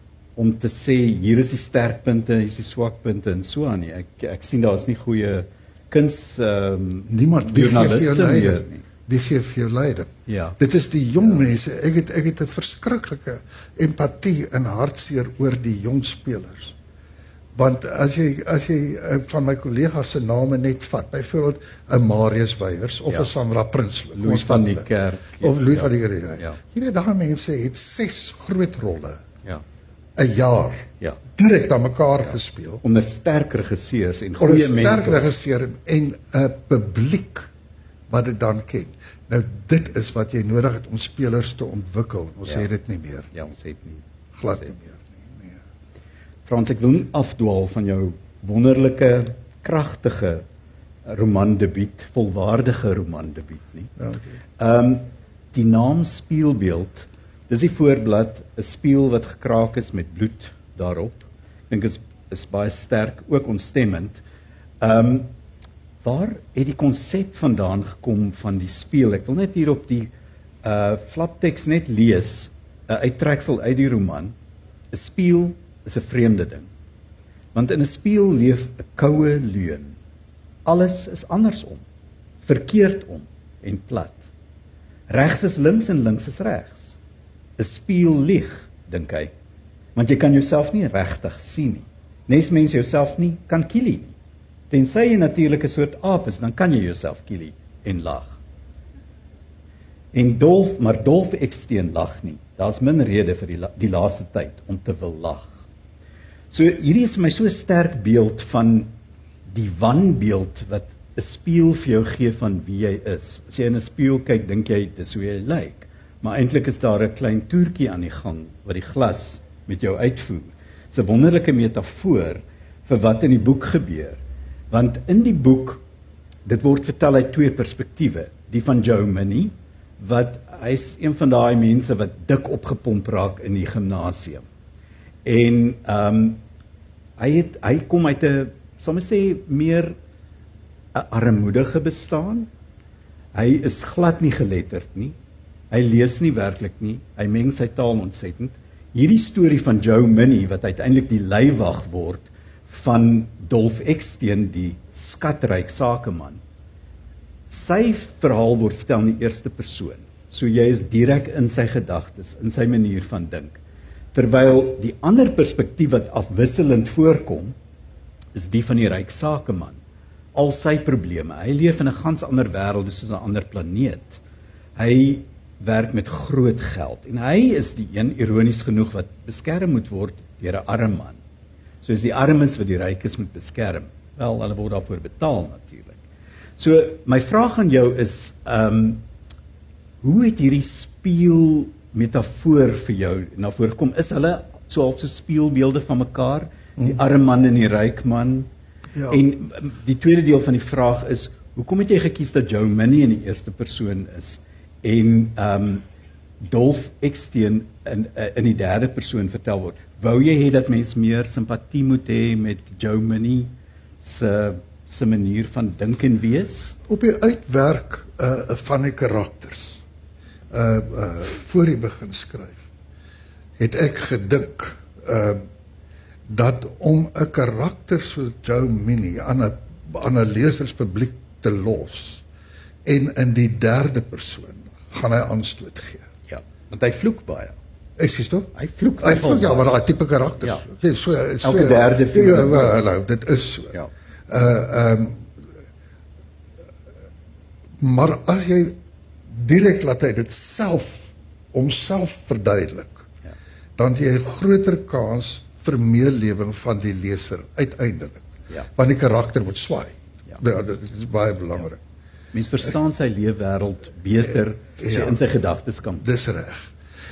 om te sê hier is die sterkpunte, hier is die swakpunte en so aan nie. Ek ek sien daar's nie goeie kuns ehm um, Niemand wie gee vir jou joernaliste leiding. meer nie. Wie gee vir jou leiding? Ja. Dit is die jong mense. Ek het ek het 'n verskriklike empatie en hartseer oor die jong spelers. Want as jy as jy uh, van my kollegas se name net vat, byvoorbeeld 'n Marius Weyers of 'n Ja. Sandra Prinsloo, kom Louis ons van vat die hulle. Kerk. of Louis ja. van die Kerk. Ja. Jy weet, daai mense het ses groot rolle Ja. 'n jaar Ja. direk aan mekaar ja. gespeel. Onder sterk regisseurs en Onder goeie sterk mense. regisseur en 'n publiek wat dit dan ken. Nou dit is wat jy nodig het om spelers te ontwikkel. Ons Ja. het dit nie meer. Ja, ons het nie. Glad Ons nie het- meer nie. Nee. Frans, ek wil nie afdwaal van jou wonderlike, kragtige romandebuut, volwaardige romandebuut nie. Ja, okay. Ehm um, die naam Spieelbeeld, dis die voorblad, 'n spieël wat gekraak is met bloed daarop. Ek dink is is baie sterk, ook ontstemmend. Ehm um, waar het die konsep vandaan gekom van die spieël? Ek wil net hier op die uh flapteks net lees, 'n uittreksel uit die roman. 'n Spieël is 'n vreemde ding. Want in 'n spieël leef 'n koue leuen. Alles is andersom, verkeerd om en plat. Regs is links en links is regs. 'n Spieël lieg, dink hy, want jy kan jouself nie regtig sien nie. Nes mens jouself nie kan kielie nie. Tensy jy natuurlik 'n soort aap is, dan kan jy jouself kielie en lag. En Dolf, maar Dolf Eksteen lag nie. Daar's min rede vir die, la, die laaste tyd om te wil lag. So hierdie is my so sterk beeld van die wanbeeld wat 'n spieël vir jou gee van wie jy is. As jy in 'n spieël kyk, dink jy dis hoe jy lyk, maar eintlik is daar 'n klein toertjie aan die gang wat die glas met jou uitvoer. Dit's 'n wonderlike metafoor vir wat in die boek gebeur. Want in die boek, dit word vertel uit twee perspektiewe, die van Joe Minnie, wat hy's een van daai mense wat dik opgepomp raak in die gimnasium. En ehm um, hy het hy kom uit 'n, sal ons sê, meer 'n armoedige bestaan. Hy is glad nie geletterd nie. Hy lees nie werklik nie. Hy meng sy taal ontsettend. Hierdie storie van Joe Minnie wat uiteindelik die leiwag word van Dolf Eksteen, die skatryk sakeman. Sy verhaal word vertel in die eerste persoon. So jy is direk in sy gedagtes, in sy manier van dink. Terwyl die ander perspektief wat afwisselend voorkom, is die van die ryk sakeman. Al sy probleme. Hy leef in 'n gans ander wêreld, dis soos 'n ander planeet. Hy werk met groot geld en hy is die een, ironies genoeg, wat beskerm moet word deur 'n arm man. So is die armes wat die rykes moet beskerm. Wel, hulle word daarvoor betaal natuurlik. So my vraag aan jou is, ehm um, hoe het hierdie spieël metafoor vir jou na vore gekom? Is hulle so half so spieelbeelde van mekaar? Die arme man en die ryk man? Ja. En um, die tweede deel van die vraag is, hoekom het jy gekies dat Joe Minnie in die eerste persoon is en um, Dolf Eckstein in, in die derde persoon vertel word? Wou jy hê dat mens meer simpatie moet hê met Joe Minnie se se manier van dink en wees? Op die uitwerk uh, van die karakters, uh, uh, voor jy begin skryf, het ek gedink uh, dat om 'n karakter soos Joe Minnie aan 'n aan 'n leserspubliek te los en in die derde persoon gaan hy aanstoot gee. Ja, want hy vloek baie. Ekskuus tog? Hy vloek. Hy vloek ja, maar daai tipe karakters. Ja. Okay, so, so Elke derde ja, ja, nou, dit is so. Ja. Uh um, maar as jy direk laat hy dit self homself verduidelik, Ja. dan jy 'n groter kans vir meelewing van die leser uiteindelik. Ja. Want die karakter moet swaai. Ja. Ja, dit is baie belangrik. Mens verstaan sy leefwêreld beter as jy Ja. in sy gedagtes kan. Dis reg.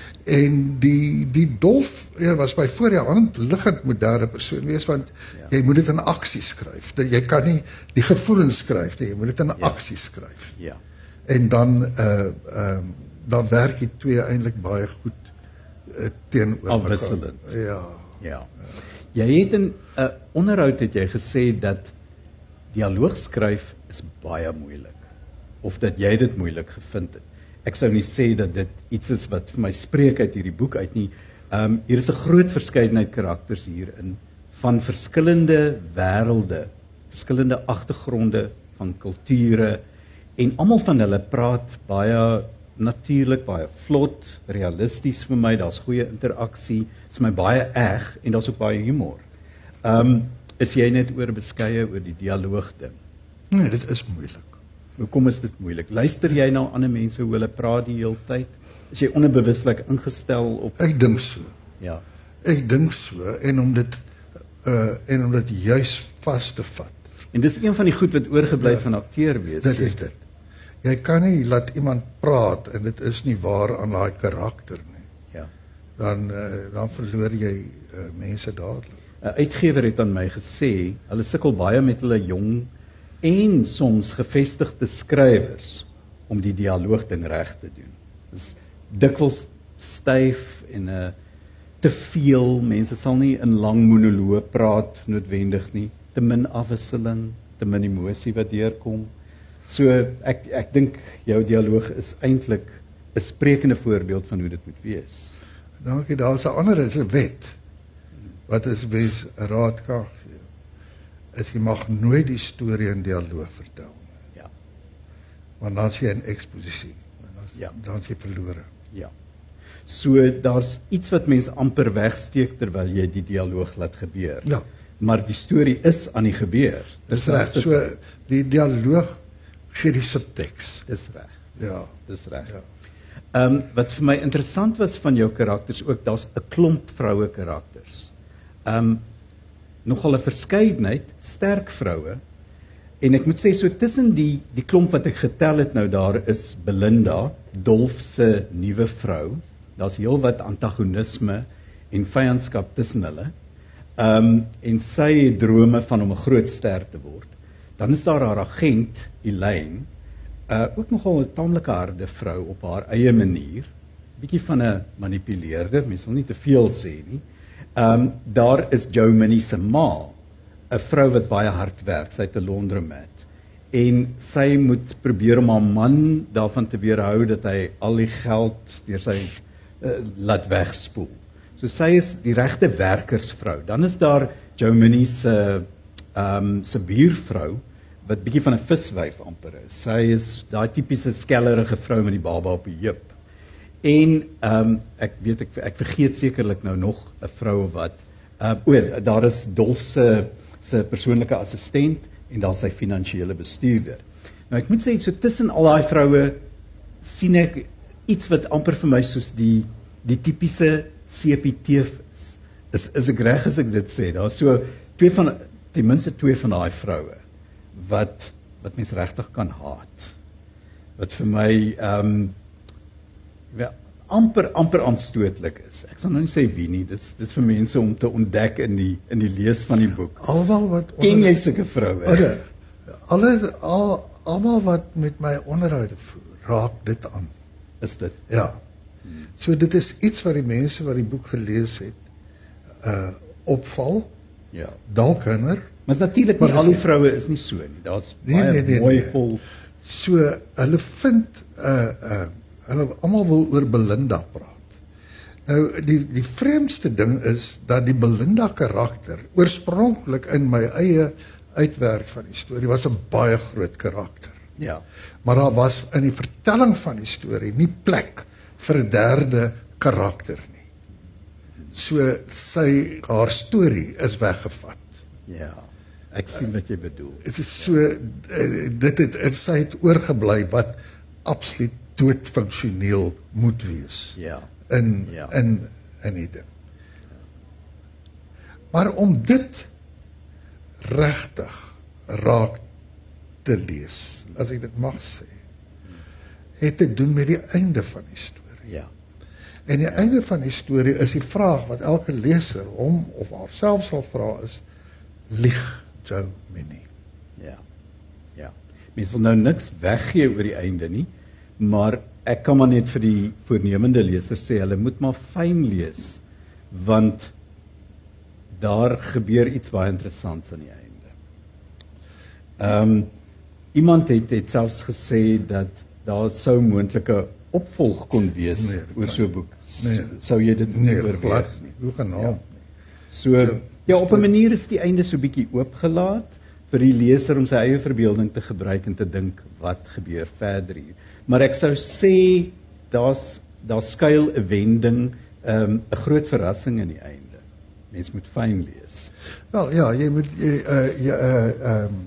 En die die Dolf ja, was by voor die hand liggend moet derde persoon wees, want Ja. jy moet dit in aksie skryf. Dat jy kan nie die gevoelens skryf nie, jy moet dit in Ja. aksie skryf. Ja. En dan uh uh dan werk die twee eintlik baie goed uh, teenoor mekaar. Afwisselend. Ja. Ja. Jy het in 'n uh, onderhoud het jy gesê dat dialoog skryf is baie moeilik, of dat jy dit moeilik gevind het. Ek sou nie sê dat dit iets is wat vir my spreek uit hierdie boek uit nie. Um, hier is 'n groot verskeidenheid karakters hierin, van verskillende wêrelde, verskillende agtergronde, van kulture, en almal van hulle praat baie natuurlik, baie vlot, realisties vir my, daar's goeie interaksie, is my baie eg, en daar's ook baie humor. Um, is jy net oor beskeie oor die dialoog ding? Nee, dit is moeilik. Hoekom is dit moeilik? Luister jy na ander mense hoe hulle praat die hele tyd? Is jy onbewuslik ingestel op? Ek dink so. Ja. Ek dink so en om dit uh en om dit juis vas te vat. En dis een van die goed wat oorgebly Ja. van akteur wees. Dit is dit. Jy kan nie laat iemand praat en dit is nie waar aan daai karakter nie. Ja. Dan uh, dan verloor jy uh, mense dadelik. 'n Uitgewer het aan my gesê, hulle sukkel baie met hulle jong en soms gevestigde skrywers om die dialoog ding reg te doen. Dis dikwels styf en 'n uh, te veel, mense sal nie in lang monoloog praat noodwendig nie, te min afwisseling, te min emosie wat deurkom. So ek ek dink jou dialoog is eintlik 'n sprekende voorbeeld van hoe dit moet wees. Dankie, daar's 'n ander is 'n wet wat is mens raad kan gee. Is jy mag nooit die storie in dialoog vertel nie. Ja. Want dan is jy in eksposisie. Dan is, Ja. dan is jy verlore. Ja. So daar's iets wat mense amper wegsteek terwyl jy die dialoog laat gebeur. Ja. Maar die storie is aan die gebeur. Dis reg. So die dialoog gee die subteks. Dis reg. Ja. Dis reg. Ja. Ehm um, wat vir my interessant was van jou karakters ook, daar's 'n klomp vroue karakters. Ehm um, nogal 'n verskeidenheid sterk vroue. En ek moet sê so tussen die die klomp wat ek getel het nou daar is Belinda, Dolf se nuwe vrou. Daar's heelwat antagonisme en vyandskap tussen hulle. Ehm um, en sy het drome van om 'n groot ster te word. Dan is daar haar agent Elaine, uh, ook nogal 'n taamlike harde vrou op haar eie manier, bietjie van 'n manipuleerder, mens wil nie te veel sê nie. Ehm um, daar is Joe Minnie se ma, 'n vrou wat baie hard werk, sy het 'n laundromat. En sy moet probeer om haar man daarvan te weerhou dat hy al die geld deur sy uh, laat wegspoel. So sy is die regte werkersvrou. Dan is daar Joe Minnie se ehm um, se buurvrou wat bietjie van 'n viswyf amper is. Sy is daai tipiese skellerige vrou met die baba op die heup. En ehm um, ek weet ek ek vergeet sekerlik nou nog 'n vrou wat uh, o, daar is Dolf se se persoonlike assistent en daar sy finansiële bestuurder. Nou ek moet sê so tussen al daai vroue sien ek iets wat amper vir my soos die die tipiese C P T is. Is is ek reg as ek dit sê? Daar's so twee van ten minste twee van daai vroue wat wat mens regtig kan haat. Wat vir my ehm um, amper amper aanstootlik is. Ek sal nou nie sê wie nie, dis dis vir mense om te ontdek in die in die lees van die boek. Almal wat Ken jy sulke vroue? Okay. Alle al almal wat met my onderhoude voer, raak dit aan. Is dit? Ja. So dit is iets wat die mense wat die boek gelees het, uh opval, Ja. dalk hinder. Maar is natuurlik Maar nie dis al die nie- vroue is nie so nie. Daar's Nee, baie nee, nee, mooi nee. vol. So hulle vind uh uh hulle almal wil oor Belinda praat. Nou die die vreemdste ding is dat die Belinda karakter oorspronklik in my eie uitwerk van die storie was 'n baie groot karakter. Ja. Maar daar was in die vertelling van die storie nie plek vir 'n derde karakter nie. So sy haar storie is weggevat. Ja. Ek sien wat jy bedoel. Dit is so uh, dit het sy het oorgebly wat absoluut doodfunksioneel moet wees Ja. in Ja. in in die ding. Maar om dit regtig raak te lees, as ek dit mag sê, het te doen met die einde van die storie. Ja. En die einde van die storie is die vraag wat elke leser hom of haarself sal vra is: lieg Jo Minnie? Ja. Ja. Mens wil nou niks weggee oor die einde nie, maar ek kan maar net vir die voornemende leser sê, hulle moet maar fyn lees, want daar gebeur iets baie interessants aan die einde. Ehm um, iemand het het selfs gesê dat daar sou moontlike opvolg kon wees Nee, oor so 'n boek. Nee. Sou jy dit Nee, oorweeg glad nie? nie. Hoe genaamd nie. So ja, op 'n manier is die einde so bietjie oopgelaat vir die leser om sy eie verbeelding te gebruik en te dink wat gebeur verder hier. Maar ek sou sê daar's daar skuil 'n wending, ehm, 'n um, groot verrassing in die einde. Mens moet fyn lees. Wel ja, jy moet jy uh, jy uh, um,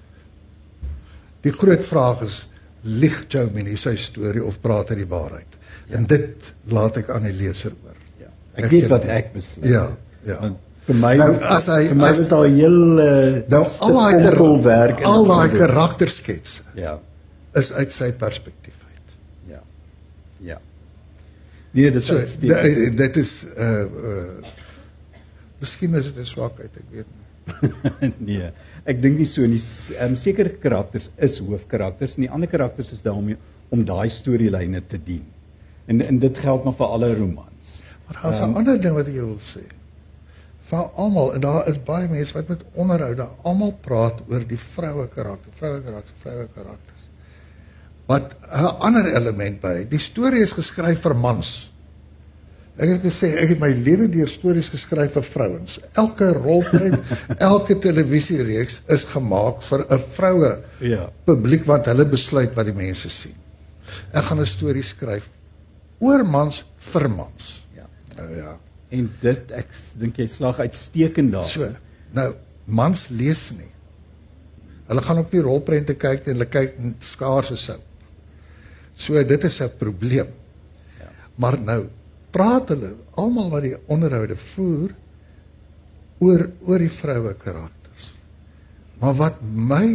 die groot vraag is: lieg Jo Minnie sy storie of praat hy die waarheid? Ja. En dit laat ek aan die leser oor. Ja. Ek weet wat ek besluit. Ja, ja. Want vir my Nou, as hy- vir my as- was daar 'n heel uh, Nou al daai stuk werk in al daai die boek. karakterskets Ja. is uit sy perspektief uit. Ja. Ja. Nee, dit is So uitstekend. dit, dit is uh uh miskien is dit 'n swakheid, ek weet nie. Nee, ek dink nie so nie. Um, sekere karakters is hoofkarakters en die ander karakters is daar om om daai storielyne te dien. En en dit geld maar vir alle romans. Maar daar's 'n Ehm, ander ding wat ek jou wil sê. Van almal, en daar is baie mense wat met onderhoude almal praat oor die vroue karakter, vroue karakter, vroue karakters. Wat 'n ander element by, die storie is geskryf vir mans. Ek het gesê ek het my lewe deur stories geskryf vir vrouens. Elke rolprent, elke televisiereeks is gemaak vir 'n vroue Ja. publiek want hulle besluit wat die mense sien. Ek gaan 'n storie skryf oor mans vir mans. Ja. Nou ja. En dit ek s- dink jy slag uitstekend daar. So, nou mans lees nie. Hulle gaan op die rolprente kyk en hulle kyk in skaarse sout. So dit is 'n probleem. Ja. Maar nou praat hulle almal wat die onderhoude voer oor oor die vroue karakters. Maar wat my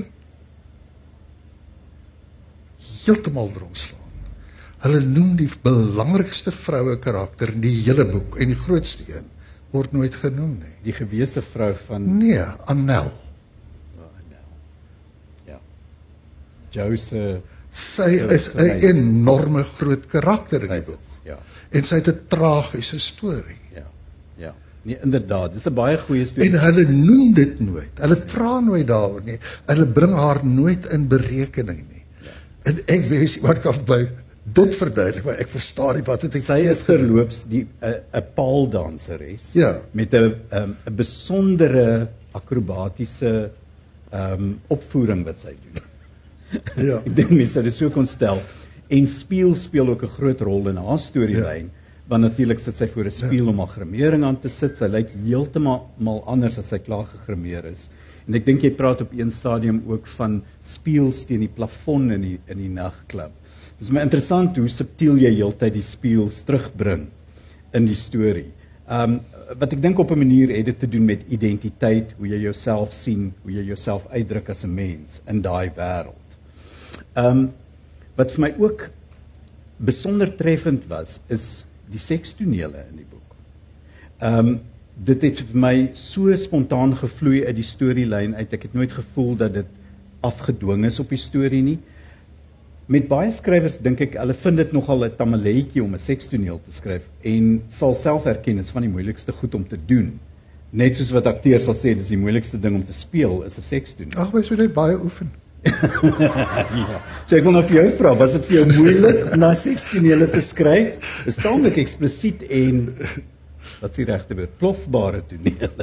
heeltemal droomslaan. Hulle noem die belangrikste vroue karakter in die hele boek en die grootste een word nooit genoem nie. Die gewese vrou van Nee, Annel. oh, nou. Ja. Jose Sy is 'n enorme groot karakter in die boek. Ja. En sy het 'n tragiese storie. Ja. Ja. Nee, inderdaad, dis 'n baie goeie storie. En hulle noem dit nooit. Hulle vra nooit daaroor nie. Hulle bring haar nooit in berekening nie. Ja. En ek wens iemand kan by dit verduidelik, maar ek verstaan nie wat het ek Sy is terloops die 'n 'n paaldanseres Ja. met 'n 'n 'n besondere akrobatiese ehm um, opvoering wat sy doen. Ja. Ek dink mense sou dit so kon stel. En spieël speel ook 'n groot rol in haar storielyn, ja. Want natuurlik sit sy voor 'n spieël ja. om haar grimering aan te sit. Sy lyk heeltemal mal anders as sy klaar gegrimeer is. En ek dink jy praat op een stadium ook van spieëls teen die plafon in die in die nagklub. Dit is my interessant hoe subtiel jy heeltyd die spieëls terugbring in die storie. Um wat ek dink op 'n manier het dit te doen met identiteit, hoe jy jouself sien, hoe jy jouself uitdruk as 'n mens in daai wêreld. Um wat vir my ook besonder treffend was, is die sekstonele in die boek. Ehm um, dit het vir my so spontaan gevloei uit die storielyn uit. Ek het nooit gevoel dat dit afgedwing is op die storie nie. Met baie skrywers dink ek, hulle vind dit nogal 'n tamaletjie om 'n sekstoneel te skryf en sal self erken is van die moeilikste goed om te doen. Net soos wat akteurs sal sê, dis die moeilikste ding om te speel is 'n sekstoneel. Ag, mens moet net baie oefen. Ja. So ek wil nou vir jou vra, was dit vir jou moeilik om na sekstonele te skryf? Is taamlik eksplisiet en wat is die regte woord? Plofbare tonele.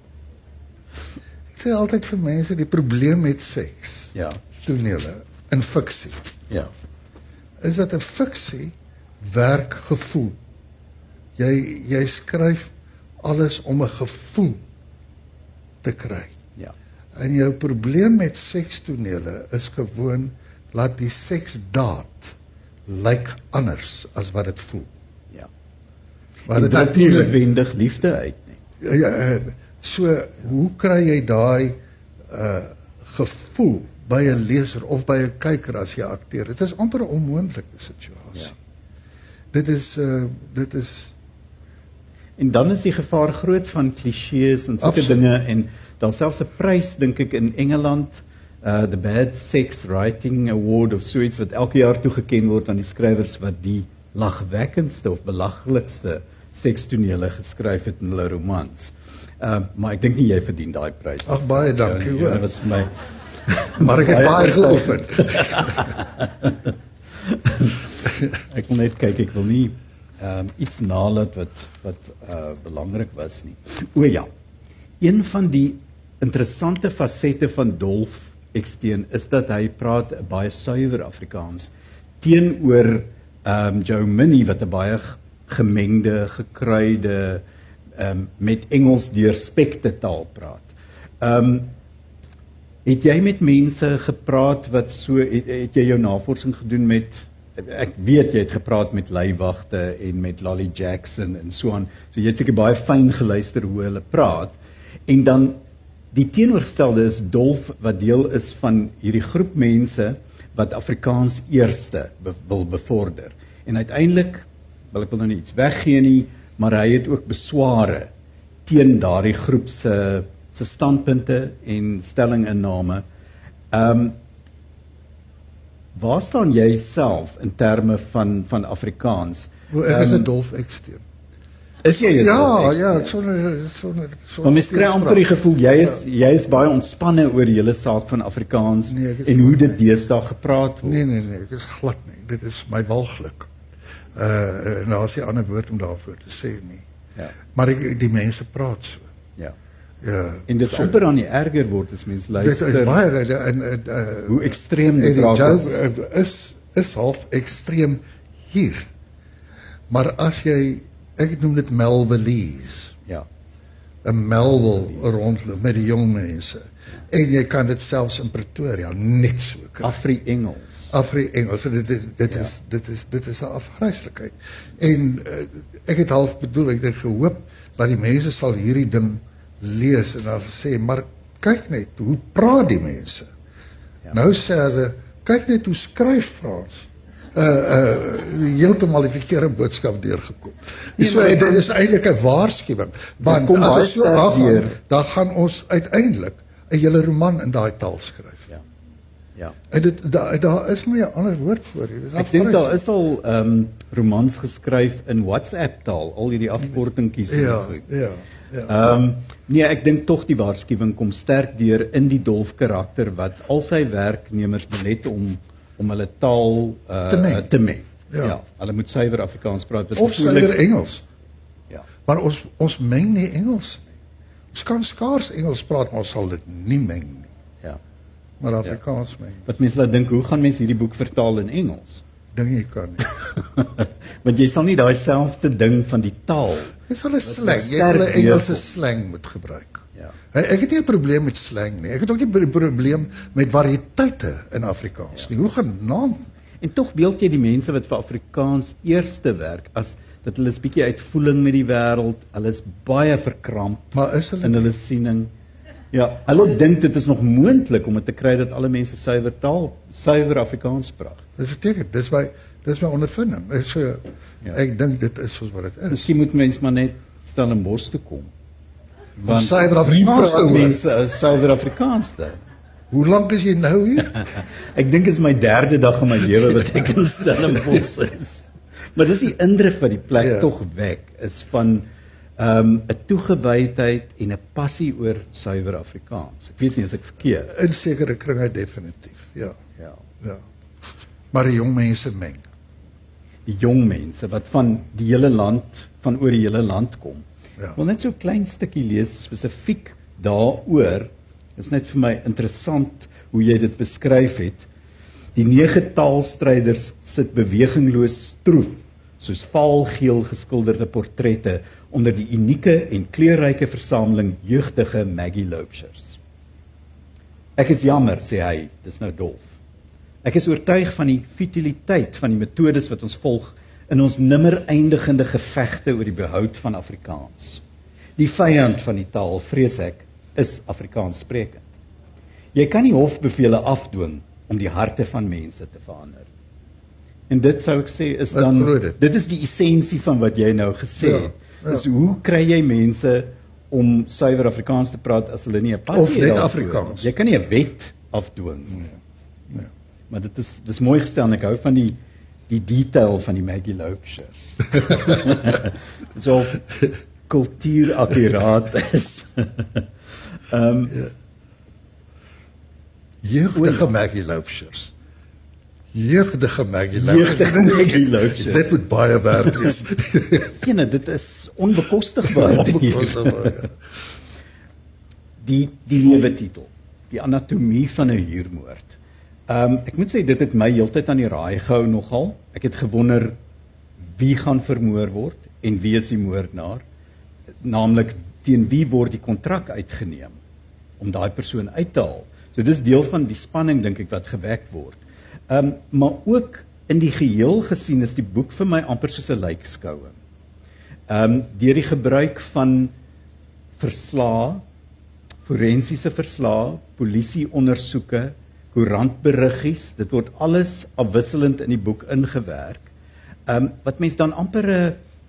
Ek sê altyd vir mense, die probleem met seks, Ja. tonele, in fiksie, Ja. is dat 'n fiksie werk gevoel. Jy, jy skryf alles om 'n gevoel te kry. Ja. En jou probleem met sekstonele is gewoon, laat die seksdaad lyk anders as wat dit voel. Ja. Maar En dit dit nie natuurlik, noodwendig liefde uit nie. ja, ja, so, hoe kry jy daai uh, gevoel by 'n leser of by 'n kyker as jy akteer? Dit is amper 'n onmoontlike situasie. Ja. Dit is, uh, dit is, En dan is die gevaar groot van klisjées en sulke Absoluut. dinge en daar selfs 'n prys dink ek in Engeland, uh, the Bad Sex Writing Award of so iets wat elke jaar toegeken word aan die skrywers wat die lagwekkendste of belaglikste sekstonele geskryf het in hulle romans. Uh, maar ek dink nie jy verdien daai prys. Ag, baie dankie, Ja, hoor. dit was vir my maar ek het baie geoefen. Ek wil net kyk, ek wil nie um, iets nalat wat wat uh, belangrik was nie. O ja. Een van die interessante fasette van Dolf Eckstein is dat hy praat baie suiwer Afrikaans teenoor um, Joe Minnie wat 'n baie gemengde, gekruide um, met Engels deurspekte taal praat. Um, het jy met mense gepraat wat so het, het jy jou navorsing gedoen met ek weet jy het gepraat met leiwagte en met Lolly Jackson en so aan. So jy het seker baie fyn geluister hoe hulle praat. En dan die teenoorgestelde is Dolf wat deel is van hierdie groep mense wat Afrikaans eerste be, wil bevorder. En uiteindelik, wel ek wil nou nie iets weggee nie, maar hy het ook besware teen daardie groep se se standpunte en stellinginname. Ehm um, Waar staan jy self in terme van van Afrikaans? Hoe ek is Um, 'n Dolf Eckstein. Is jy dit? Ja, ja, sonder sonder Maar mens kry amper die gevoel jy is jy is baie ontspanne oor die hele saak van Afrikaans Nee, ek is en hoe nie. dit deesdae gepraat word. Nee, nee, nee, dit is glad nie. Dit is my walglik. Uh en daar is 'n ander woord om daarvoor te sê nie. Ja. Maar die, die mense praat so. Ja. Ja. En dit so, amper aan die erger word as mens dit is luister baie en uh hoe ekstreem dit Eddie raak. Joe is. uh, is is half ekstreem hier. Maar as jy, ek noem dit Melvilleese, Ja. 'n Melville rondloop met die jong mense. En jy kan dit selfs in Pretoria net so kry. Afri-Engels. Afri-Engels, dit dit, dit Ja. is dit is dit is 'n afgryslikheid. En uh, ek het half bedoel, ek het gehoop dat die mense sal hierdie ding lees en dan sê, maar kyk net, hoe praat die mense? Ja. Nou sê hulle, kyk net hoe skryf Frans. Uh uh heeltemal die verkeerde boodskap deurgekom. Nee, So maar- dit is eintlik 'n waarskuwing. Want kom as baie ons so sterk aangaan, deur. dan gaan ons uiteindelik 'n hele roman in daai taal skryf. Ja. Ja. En dit daar daar is nie 'n ander woord vir dit. Dis Ek dink daar afgryslik. is al ehm um, romans geskryf in WhatsApp taal, al hierdie afkortingkies en Ja, goed. ja, ja. Ehm um, nee, ek dink tog die waarskuwing kom sterk deur in die Dolf karakter wat al sy werknemers belet om om hulle taal uh, Te meng. te meng. Ja. Ja, hulle moet suiwer Afrikaans praat. Wat Of natuurlik- suiwer Engels. Ja. Maar ons ons meng nie Engels nie. Ons kan skaars Engels praat, maar ons sal dit nie meng nie. Ja. Maar Afrikaans meng. Wat mense laat dink, hoe gaan mense hierdie boek vertaal in Engels? Dink jy kan nie. Want jy sal nie daai selfde ding van die taal. Dit sal 'n slang, jy sterk wil 'n Engelse deurkom. slang moet gebruik. Ja. Ek het nie 'n probleem met slang nie. Ek het ook nie 'n probleem met variëteite in Afrikaans Ja. nie. Hoe genaamd? En tog beeld jy die mense wat vir Afrikaans eerste werk as dat hulle is bietjie uitvoeling met die wêreld, hulle is baie verkramp Maar is hulle in hulle siening. Ja, hulle dink dit is nog moontlik om dit te kry dat alle mense suiwer taal, suiwer Afrikaans praat. Dis beteken, dis my dis my ondervinding. Ek so Ja. ek dink dit is soos wat dit is. Miskien moet mense maar net Stellenbosch toe kom. Om suiwer Afrikaans te hoor. mense uh, suiwer Afrikaans te. Hoe lank is jy nou hier? Ek dink dit is my derde dag in my lewe wat ek in Stellenbosch is. Maar dis die indruk wat die plek Ja. tog wek, is van ehm, 'n um, toegewydheid en 'n passie oor suiwer Afrikaans. Ek weet nie as ek verkeerd. In sekere kringe definitief. Ja, Ja. ja. Maar die jong mense meng. Die jong mense wat van die hele land, van oor die hele land kom. Ja. Ek wil net so 'n klein stukkie lees spesifiek daaroor. Dit is net vir my interessant hoe jy dit beskryf het. Die nege taalstryders sit bewegingloos stroef, soos vaalgeel geskilderde portrette onder die unieke en kleurryke versameling jeugdige Maggie Loubsers. Ek is jammer, sê hy, dis nou Dolf. Ek is oortuig van die futiliteit van die metodes wat ons volg in ons nimmer eindigende gevegte oor die behoud van Afrikaans. Die vyand van die taal, vrees ek, is Afrikaans sprekend. Jy kan nie hofbevele afdwing om die harte van mense te verander. En dit sou ek sê is dan, dit is die essensie van wat jy nou gesê het. Ja, ja. Is hoe kry jy mense om suiwer Afrikaans te praat as hulle nie 'n passie Of net daarvoor Afrikaans. Jy kan nie 'n wet afdwing nie. Ja. Ja. Maar dit is dis mooi gestel en ek hou van die die detail van die Maggie Loubsers. So kultuurakkuraat is. Ehm um, Ja. Jeugdige Maggie Loubsers. Jeugdige Maggie Loubsers. Jeugdige Maggie Loubsers. Dit moet baie werd wees. Gene, dit is onbekostigbaar. Onbekostigbaar, ja. Die die lewe titel, die anatomie van 'n huurmoord. Ehm um, ek moet sê dit het my heeltyd aan die raai gehou nogal. Ek het gewonder wie gaan vermoor word en wie is die moordenaar? Naamlik teen wie word die kontrak uitgeneem om daai persoon uit te haal. So dis deel van die spanning dink ek wat gewek word. Ehm um, maar ook in die geheel gesien is die boek vir my amper soos 'n lijkskouing. Ehm um, deur die gebruik van verslae, forensiese verslae, polisieondersoeke, koerantberiggies, dit word alles afwisselend in die boek ingewerk. Ehm um, wat mens dan amper 'n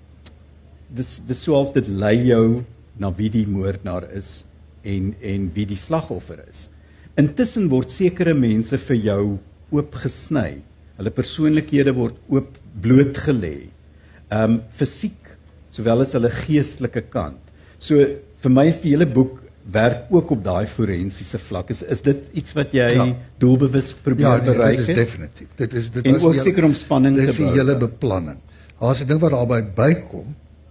dis dis so half dit lei jou na wie die moordenaar is en en wie die slagoffer is. Intussen word sekere mense vir jou oopgesny. Hulle persoonlikhede word oop blootgelê. Ehm um, fisiek sowel as hulle geestelike kant. So vir my is die hele boek werk ook op daai forensiese vlak. Is is dit iets wat jy Ja. doelbewus probeer Ja, nee, bereik dit is het? definitief. Dit is dit En was ook die hele- seker om spanning dit te is die bou. hele beplanning. Daar's 'n ding wat daarbey bykom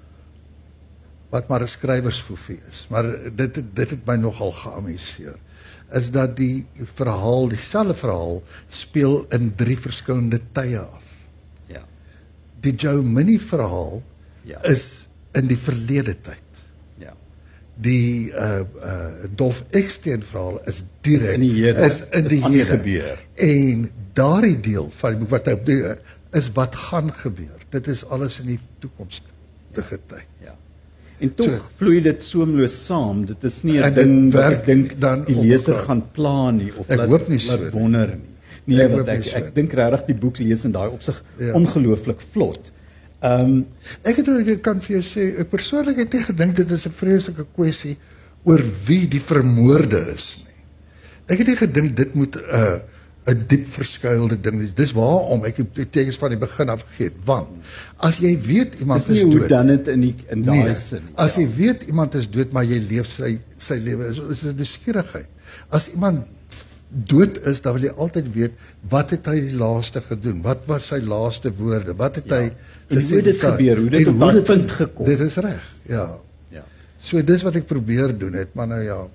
wat maar 'n skrywersfoefie is, maar dit het- dit het my nogal geamuseer. Is dat die verhaal, dieselfde verhaal speel in drie verskillende tye af. Ja. Die Joe Minnie verhaal Ja. is in die verlede tyd. Ja. Die uh uh Dolf Eckstein verhaal is direk Is in die hede. is in die Is aan die hede. gebeur. En daardie deel van die boek wat hy doen is wat gaan gebeur. Dit is alles in die toekomstige tyd. Ja. En tog So- vloei dit soemloos saam. Dit is nie 'n En dit ding wat werk ek dink dan die op leser mekaar. gaan pla nie of Ek laat, hoop nie so laat nie. wonder nie. Nee, Ek want hoop ek nie so ek nie. dink regtig die boek lees in daai opsig Ja. ongelooflik vlot. Ehm um, Ek het ek kan vir jou sê, ek persoonlik het nie gedink dit is 'n vreeslike kwessie oor wie die vermoorde is nie. Ek het nie gedink dit moet 'n uh, 'n diep verskuilde ding wees. Dis waarom ek die tekens van die begin af gegee het, want as jy weet iemand dis nie is hoe dood. dan dit in die in daai Nee, sin nie. as Ja. jy weet iemand is dood maar jy leef sy sy lewe is is 'n nuuskierigheid. As iemand dood is, dan wil jy altyd weet wat het hy die laaste gedoen? Wat was sy laaste woorde? Wat het Ja. hy En hoe dit gesê? gebeur, hoe dit En op daai dit- punt gekom. Dit is reg. Ja. Ja. So dis wat ek probeer doen het, maar nou ja.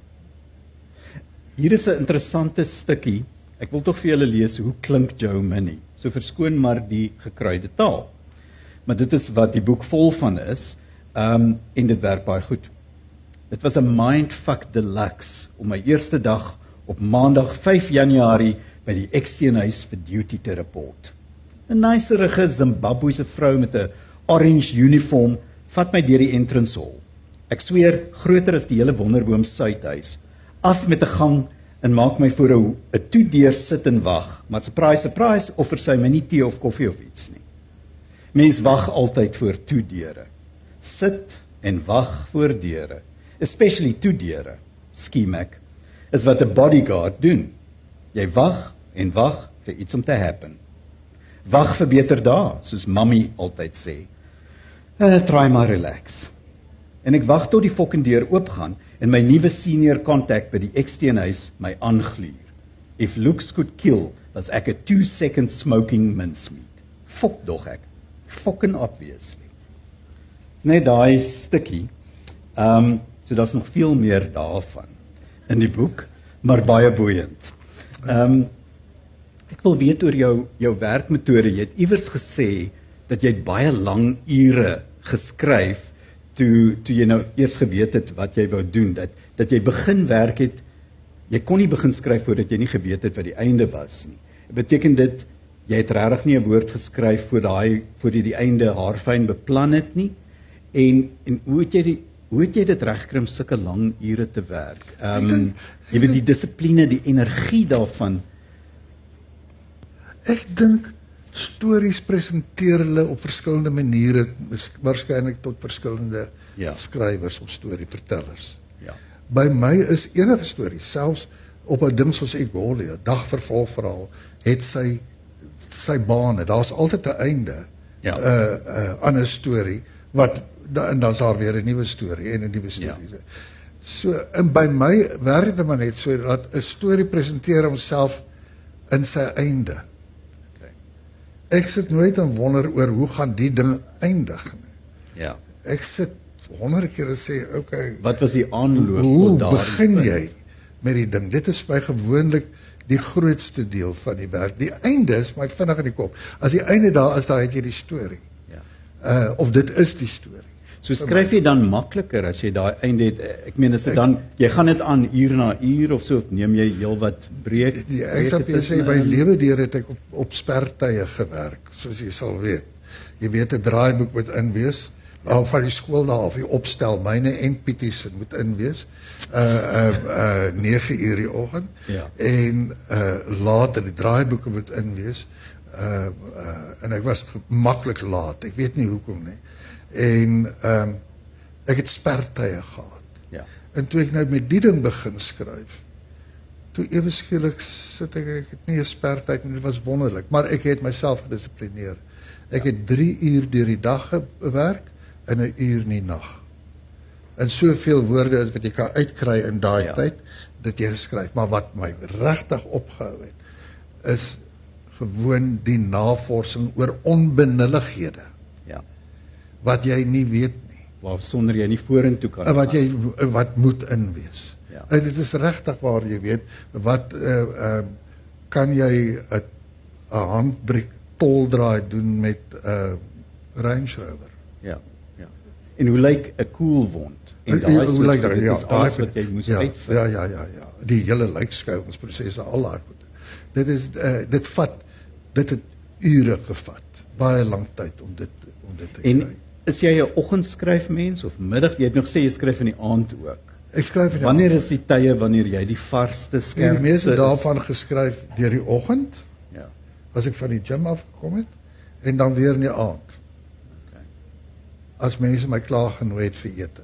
Hier is 'n interessante stukkie. Ek wil tog vir julle lees hoe klink Joe Minnie. So verskoon maar die gekruide taal. Maar dit is wat die boek vol van is. Ehm um, en dit werk baie goed. Dit was 'n mindfuck deluxe om my eerste dag op Maandag vyf Januarie by die Eckstein-huis vir duty te report. 'n Nicerige Zimbabwese vrou met 'n orange uniform vat my deur die entrance hall. Ek sweer, groter as die hele Wonderboom Suidhuis. af met 'n gang en maak my voor 'n 'n toedeur sit en wag, maar surprise, surprise, offer sy my nie tee of koffie of iets nie. Mens wag altyd voor toedeure. Sit en wag voor deure, especially toedeure, skiemek, is wat 'n bodyguard doen. Jy wag en wag vir iets om te happen. Wag vir beter dae, soos mammy altyd sê. Uh, try maar relax. En ek wag tot die fucking deur oopgaan en my nuwe senior contact by die eksteenhuis my aangluur. If looks could kill, was ek 'n two second smoking mincemeat. Fok dog ek. Fucking obviously. Net daai stukkie. Ehm, um, so daar's nog veel meer daarvan in die boek, maar baie boeiend. Ehm, um, ek wil weet oor jou jou werkmetode. Jy het iewers gesê dat jy baie lang ure geskryf toe toe jy nou eers geweet het wat jy wou doen, dat dat jy begin werk het, jy kon nie begin skryf voordat jy nie geweet het wat die einde was nie. Beteken dit jy het regtig nie 'n woord geskryf voor daai voor jy die einde haarfyn beplan het nie? En en hoe het jy die hoe het jy dit regkry om sulke lang ure te werk? Ehm um, jy weet die dissipline, die energie daarvan. Ek dink stories presenteer hulle op verskillende maniere, waarskynlik tot verskillende ja. skrywers of storievertellers. Ja. By my is enige storie, selfs op 'n ding soos Egolia, dagvervolgverhaal, het sy sy bane. Daar's altyd 'n einde ja. uh, uh, aan 'n storie wat en dan's daar weer 'n nuwe storie en 'n nuwe storie. Ja. So en by my werk dit maar net so dat 'n storie presenteer homself in sy einde. Ek sit nooit en wonder oor hoe gaan die ding eindig nie. Ja. Ek sit honderd keer en sê, okay, wat was die aanloop hoe tot daar? Hoe begin jy met die ding? Dit is my gewoonlik die grootste deel van die werk. Die einde is my vinnig in die kop. As die einde daar is, daar het jy die storie. Ja. Uh, of dit is die storie. So skryf jy dan makliker as jy daai einde het. Ek meen as dit dan jy gaan dit aan uur na uur of so, of neem jy heelwat breek? Ja, ek sal vir jou sê by lewe deur het ek op, op spertye gewerk, soos jy sal weet. Jy weet 'n draaiboek moet inwees. Ja. Van die skool daar af, die opstel, myne en Pietie se moet inwees. Uh uh uh nege uur die oggend. Ja. En uh later die draaiboeke moet inwees. Uh uh en ek was maklik laat. Ek weet nie hoekom nie. En ehm um, ek het spertye gehad. Ja. En toe ek nou met die ding begin skryf, toe ewe skielik sit ek ek het nie 'n spertyd nie, dit was wonderlik, maar ek het myself gedissiplineer. Ek het drie uur deur die dag gewerk en 'n uur in die nag. En soveel woorde as wat jy kan uitkry in daai ja. tyd dat jy geskryf, maar wat my regtig opgehou het is gewoon die navorsing oor onbenullighede. Ja. Wat jy nie weet nie. Waarsonder jy nie vorentoe kan. Wat jy wat moet inwees. Ja. En dit is regtig waar jy weet wat uh, uh, kan jy 'n 'n handbriek toldraai doen met 'n uh, Range Rover. Ja, ja. En hoe lyk 'n koelwond? En daai hoe lyk dit? Ja, alles wat jy moes ja, uitvind. Ja, ja, ja, ja. Die hele lykskouingsprosesse, al daai goed. Dit is uh, dit vat dit het ure gevat. Baie lank tyd om dit om dit te en, kry. Is jy 'n oggendskryfmens of middag? Jy het nog gesê jy skryf in die aand ook. Ek skryf in die Wanneer aand. is die tye wanneer jy die varsste skerpste? Ek het die meeste daarvan geskryf deur die oggend. Ja. As ek van die gym afgekom het en dan weer in die aand. Okay. As mense my klaar genooi het vir ete.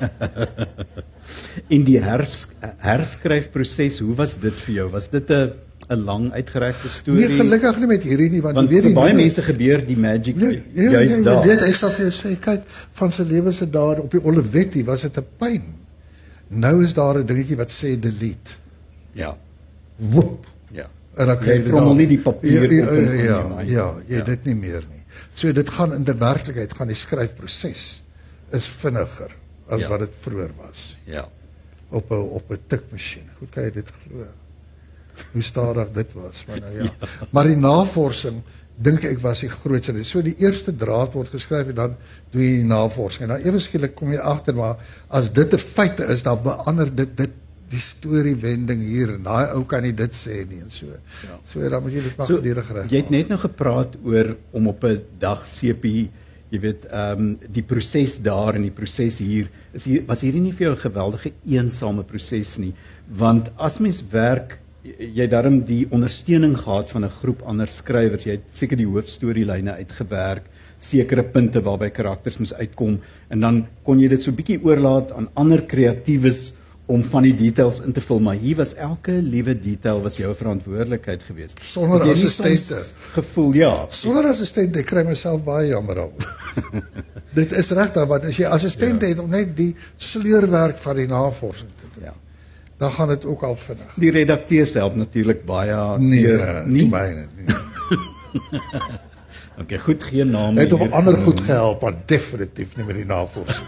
In die hers, herskryfproses, hoe was dit vir jou? Was dit 'n 'n lang uitgerekte storie? Nee, gelukkig nie met hierdie nie, want, want jy weet vir baie nie, mense gebeur die magic nee, nee, juist nee, daar. Jy weet, ek sal vir jou sê, kyk, van sy lewe se dae op die Olivetti was dit 'n pyn. Nou is daar 'n dingetjie wat sê delete. Ja. Woep. Ja. En dan Jy trommel nie die papier ja, op en ja, van ja, die mind. ja, jy Ja. dit nie meer nie. So dit gaan in die werklikheid gaan die skryfproses is vinniger as Ja. wat dit vroeër was. Ja. Op 'n op 'n tikmasjien. Goed kan jy dit glo. Hoe stadig dit was, maar nou ja. ja. Maar die navorsing dink ek was die grootste. So die eerste draad word geskryf en dan doen jy die navorsing. En dan ewe skielik kom jy agter maar as dit 'n feite is, dan verander dit dit die storiewending hier en daai ou kan nie dit sê nie en so. Ja. So dan moet jy dit maar so, gedurig reg. Jy het net nou gepraat oor om op 'n dag sepie Jy weet, ehm um, die proses daar en die proses hier, is hier was hierdie nie vir jou 'n geweldige eensame proses nie, want as mens werk, jy het darm die ondersteuning gehad van 'n groep ander skrywers, jy het seker die hoofstorielyne uitgewerk, sekere punte waarby karakters moes uitkom, en dan kon jy dit so bietjie oorlaat aan ander kreatiewes om van die details in te vul, maar hier was elke liewe detail was jou verantwoordelikheid geweest. Sonder assistente. Gevoel, ja. Sonder assistente, ek kry myself baie jammer daaroor. Dit is regtig, want as jy assistente ja. het om net die sleurwerk van die navorsing te doen, ja. dan gaan dit ook al vinnig. Die redakteur self natuurlik baie... Nee, eer, nie myne nie. Oké, okay, goed, geen naam. Hy het op ander goed gehelp, maar definitief nie met die navorsing.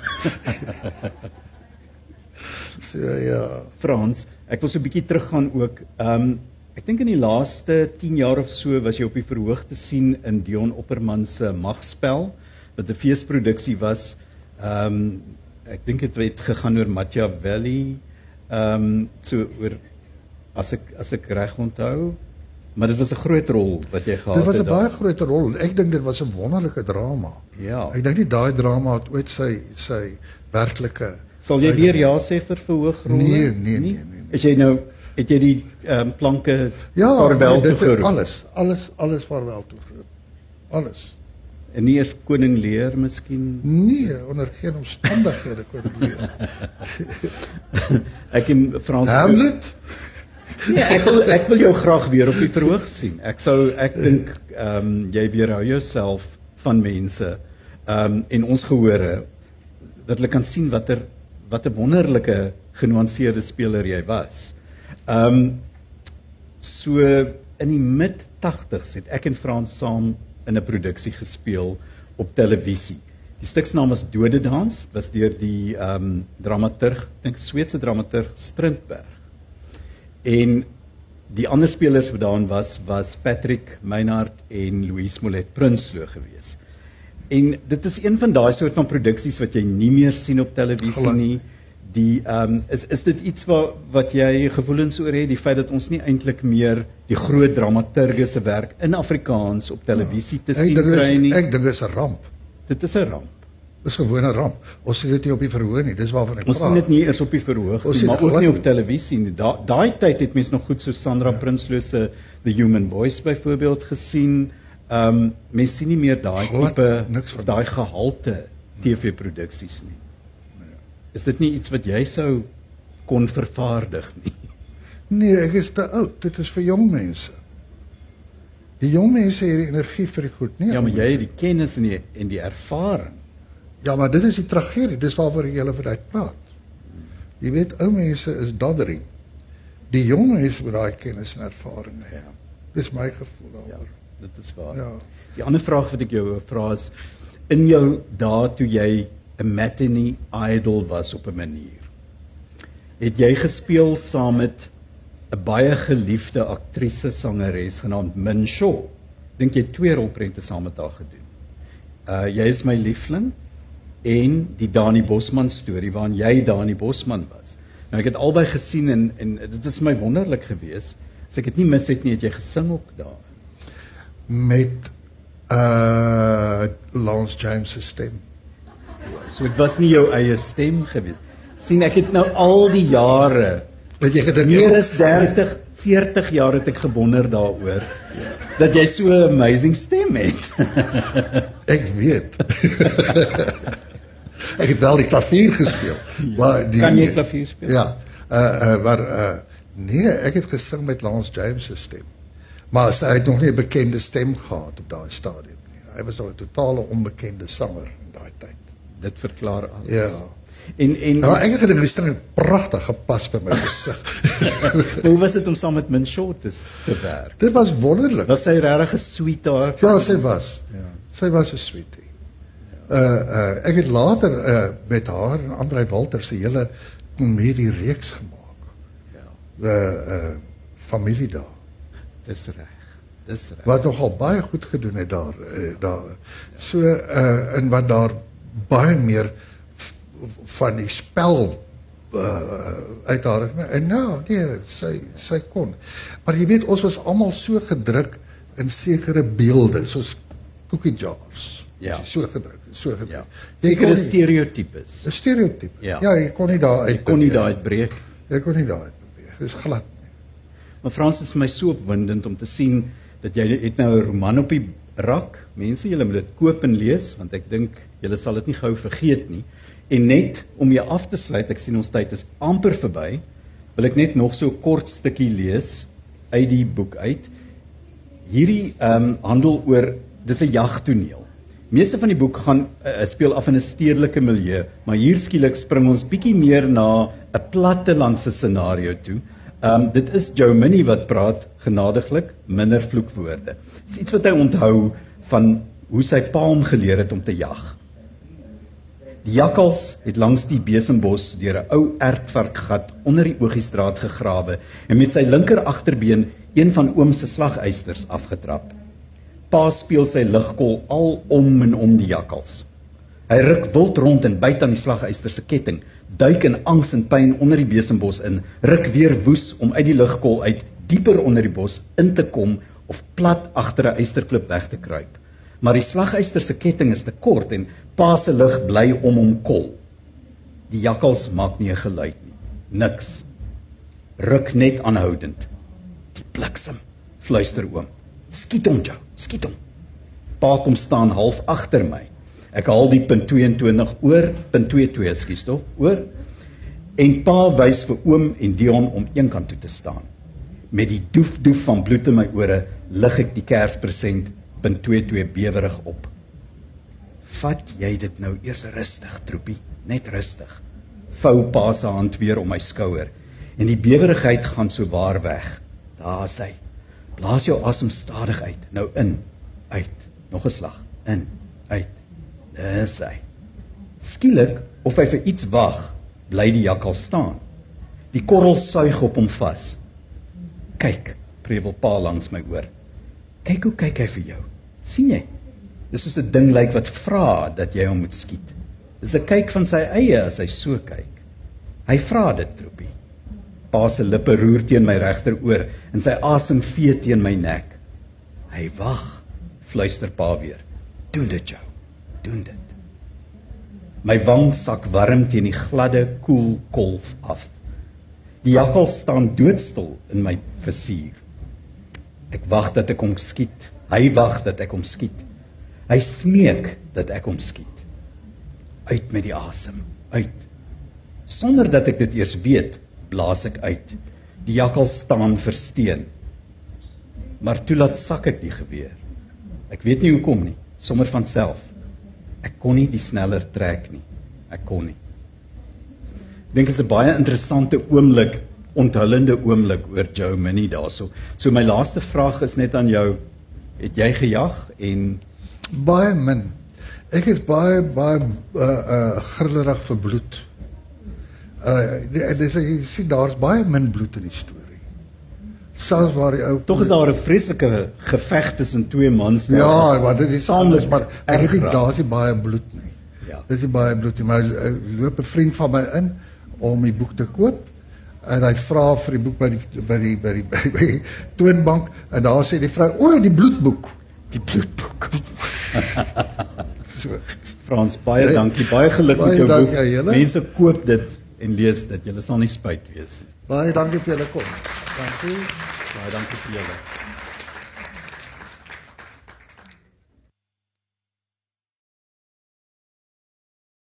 So, ja. Frans, ek wil so 'n bietjie teruggaan ook. Um, ek dink in die laaste tien jaar of so was jy op die verhoog te sien in Dion Opperman se Magspel, wat 'n feesproduksie was. Um, ek dink dit het gegaan oor Machiavelli, um, so oor as ek as ek reg onthou, maar dit was 'n groot rol wat jy gehad het. Dit was 'n baie groot rol. Ek dink dit was 'n wonderlike drama. Ja. Ek dink nie daai drama het ooit sy sy werklike. Sal jy weer ja sê vir verhoogrolle? Nee, nee, nee, nee, nee. As jy nou, het jy die um, planke ja, vaarwel nee, toegeroep? alles, alles, alles vaarwel toegeroep. Alles. En nie eens Koning Lear miskien? Nee, onder geen omstandighede Koning Lear. Ek en Frans Hamlet? Nee, ek wil ek wil jou graag weer op die verhoog sien. Ek sou ek dink ehm um, jy weerhou jouself van mense ehm um, en ons gehore dat hulle kan sien watter wat 'n wonderlike genuanceerde speler jy was. Ehm um, so in die mid tagtigs het ek en Frans saam in 'n produksie gespeel op televisie. Die stuk se naam was Dodedans, was deur die ehm um, dramaturg, dink Sweedse dramaturg Strindberg. En die ander spelers wat daarin was, was Patrick Meinhardt en Louise Molet Prinsloo gewees. En dit is een van daai soort van produksies wat jy nie meer sien op televisie Geluk. nie. Die um, is is dit iets wat wat jy gevoelens oor het, die feit dat ons nie eintlik meer die groot dramaturge se werk in Afrikaans op televisie te Ek sien dink dit kry is- nie. Ek dink dit is 'n ramp. Dit is 'n ramp. Dis gewoon 'n ramp. Ons sien dit nie op die verhoog nie. Dis waarvan ek Ons sien praat. dit nie eers op die verhoog Ons nie, sien maar dit ook nie glad op televisie nie. Da, daai tyd het mense nog goed so Sandra ja. Prinsloo se The Human Voice byvoorbeeld gesien. Ehm um, mense sien nie meer daai Glad tipe niks van daai gehalte T V-produksies nie. Is dit nie iets wat jy sou kon vervaardig nie? Nee, ek is te oud. Dit is vir jong mense. Die jong mense het die energie vir die goed, nie? Ja, maar jy het die kennis en die en die ervaring. Ja, maar dit is die tragedie. Dis waaroor ek julle vandag praat. Jy weet, ou mense is daddering. Die jong mense met daai kennis en ervaring. Ja. Dis my gevoel daaroor. Ja, dit is waar. Ja. Die ander vraag wat ek jou wou vra is, in jou dae toe jy 'n matinee idol was op 'n manier, het jy gespeel saam met 'n baie geliefde aktrise sangeres genaamd Min Shaw. Dink jy twee rolprente saam met haar gedoen? Uh jy is my liefling en die Dani Bosman storie waarin jy Dani Bosman was. Nou ek het albei gesien en en dit is my wonderlik geweest. As ek dit nie mis het nie, het jy gesing ook daar. Met uh Lance James se stem. So dit was nie jou eie stem geweest. Sien, ek het nou al die jare, Weet jy gedink meer as dertig, veertig jaar het ek gewonder daaroor, dat jy so 'n amazing stem het. Ek weet. Ek het wel die klavier gespeel. Maar die, Kan jy klavier speel? Ja. Uh uh maar uh nee, ek het gesing met Lance James se stem. Maar hy het nog nie 'n bekende stem gehad op daai stadium nie. Hy was nog 'n totale onbekende sanger in daai tyd. Dit verklaar alles. Ja. En en Nou ek het die stem pragtig gepas by my gesig. hoe was dit om saam met Min Shaw te, te werk? Dit was wonderlik. Was sy regtig 'n sweetheart? Ja, sy was. Ja. Sy was 'n sweetie. Uh uh ek het later uh met haar en Andrei Walter se hele komedie reeks gemaak. Ja. Uh uh familie daar. Dis reg. Dis reg. Wat nogal baie goed gedoen het daar uh, daar. So uh en wat daar baie meer f- van die spel uh uit haar en nou, nee, sy sy kon. Maar jy weet ons was almal so gedruk in sekere beelde, soos cookie jars. Ja. As jy so gedruk, so gedruk. Ja. Jy kon Sekere nie- stereotypes. 'n stereotype. Ja. ja, jy kon nie daar Jy uit kon nie beweeg. daar uitbreek. Jy kon nie daar uit beweeg. Dis glad. Maar Frans, het is vir my so opwindend om te sien dat jy het nou 'n roman op die rak. Mense, julle moet dit koop en lees, want ek dink julle sal dit nie gou vergeet nie. En net om jou af te sluit, ek sien ons tyd is amper verby, wil ek net nog so 'n kort stukkie lees uit die boek uit. Hierdie um, handel oor, dis 'n jagtoneel. Meeste van die boek gaan uh, speel af in 'n stedelike milieu, maar hier skielik spring ons bietjie meer na 'n plattelandse scenario toe. Um, dit is Joe Minnie wat praat, genadiglik, minder vloekwoorde. Dis iets wat hy onthou van hoe sy pa hom geleer het om te jag. Die jakkals het langs die besembos deur 'n ou ertvarkgat onder die Oogiestraat gegrawe en met sy linker agterbeen een van oom se slagysters afgetrap. Pa speel sy ligkol al om en om die jakkals. Hy ruk wild rond en byt aan die slagyster se ketting, duik in angs en pyn onder die besembos in, ruk weer woes om uit die ligkol uit dieper onder die bos in te kom of plat agter 'n ysterklip weg te kruip. Maar die slagyster se ketting is te kort en pa se lig bly om hom kol. Die jakkals maak nie 'n geluid nie, niks. Ruk net aanhoudend. Die bliksem, fluister oom. Skiet hom, Joe, skiet hom. Pa kom staan half agter my. Ek haal die punt tweeëntwintig oor, punt twee twee, ekskuus tog, oor. En pa wys vir oom en Dion om een kant toe te staan. Met die doef doef van bloed in my ore lig ek die Kerspresent punt twee twee bewerig op. Vat jy dit nou eers rustig, troepie, net rustig. Vou pa se hand weer om my skouer en die bewerigheid gaan so waar weg. Daar is hy. Blaas jou asem stadig uit. Nou in, uit. Nog 'n slag. In, uit. Dis hy. Skielik, of hy vir iets wag, bly die jakkal staan. Die korrel suig op hom vas. Kyk, prewel pa langs my oor. Kyk hoe kyk hy vir jou. Sien jy? Dis soos 'n ding lyk wat vra dat jy hom moet skiet. Dis 'n kyk van sy eie as hy so kyk. Hy vra dit, troepie. Pa se lippe roer teen my regteroor en sy asem vee teen my nek. Hy wag, fluister pa weer. Doen dit, Joe. Doen dit. My wang sak warm teen die gladde, koel kolf af. Die jakkal staan doodstil in my visier. Ek wag dat ek hom skiet. Hy wag dat ek hom skiet. Hy smeek dat ek hom skiet. Uit met die asem, uit. Sonder dat ek dit eers weet, blaas ek uit. Die jakkal staan versteen. Maar toe laat sak ek die geweer. Ek weet nie hoekom nie, sommer van self. Ek kon nie die sneller trek nie. Ek kon nie. Ek dink dit is 'n baie interessante oomblik, onthullende oomblik oor Joe Minnie daarso. So my laaste vraag is net aan jou. Het jy gejag en Baie min. Ek is baie baie uh, uh, grillerig vir bloed. Uh, dis jy sien daar's baie min bloed in die storie. Selfs waar die ou tog is daar 'n vreeslike geveg tussen twee mans daar. Ja, maar dit is saamlik, maar ek het nie erg daar's nie baie bloed nie. Ja. Dis nie baie bloed nie, maar uh, loop 'n vriend van my in om die boek te koop. En hy vra vir die boek by die by die by die, by die, by die toonbank en daar sê die vrou, "O, die bloedboek." Die bloedboek. So, Frans, baie Nee, dankie. Baie geluk baie met jou dankie boek. aan julle. Mense koop dit en lees dit. Julle sal nie spyt wees nie. Baie dankie vir julle kom. Dankie. Baie dankie vir julle.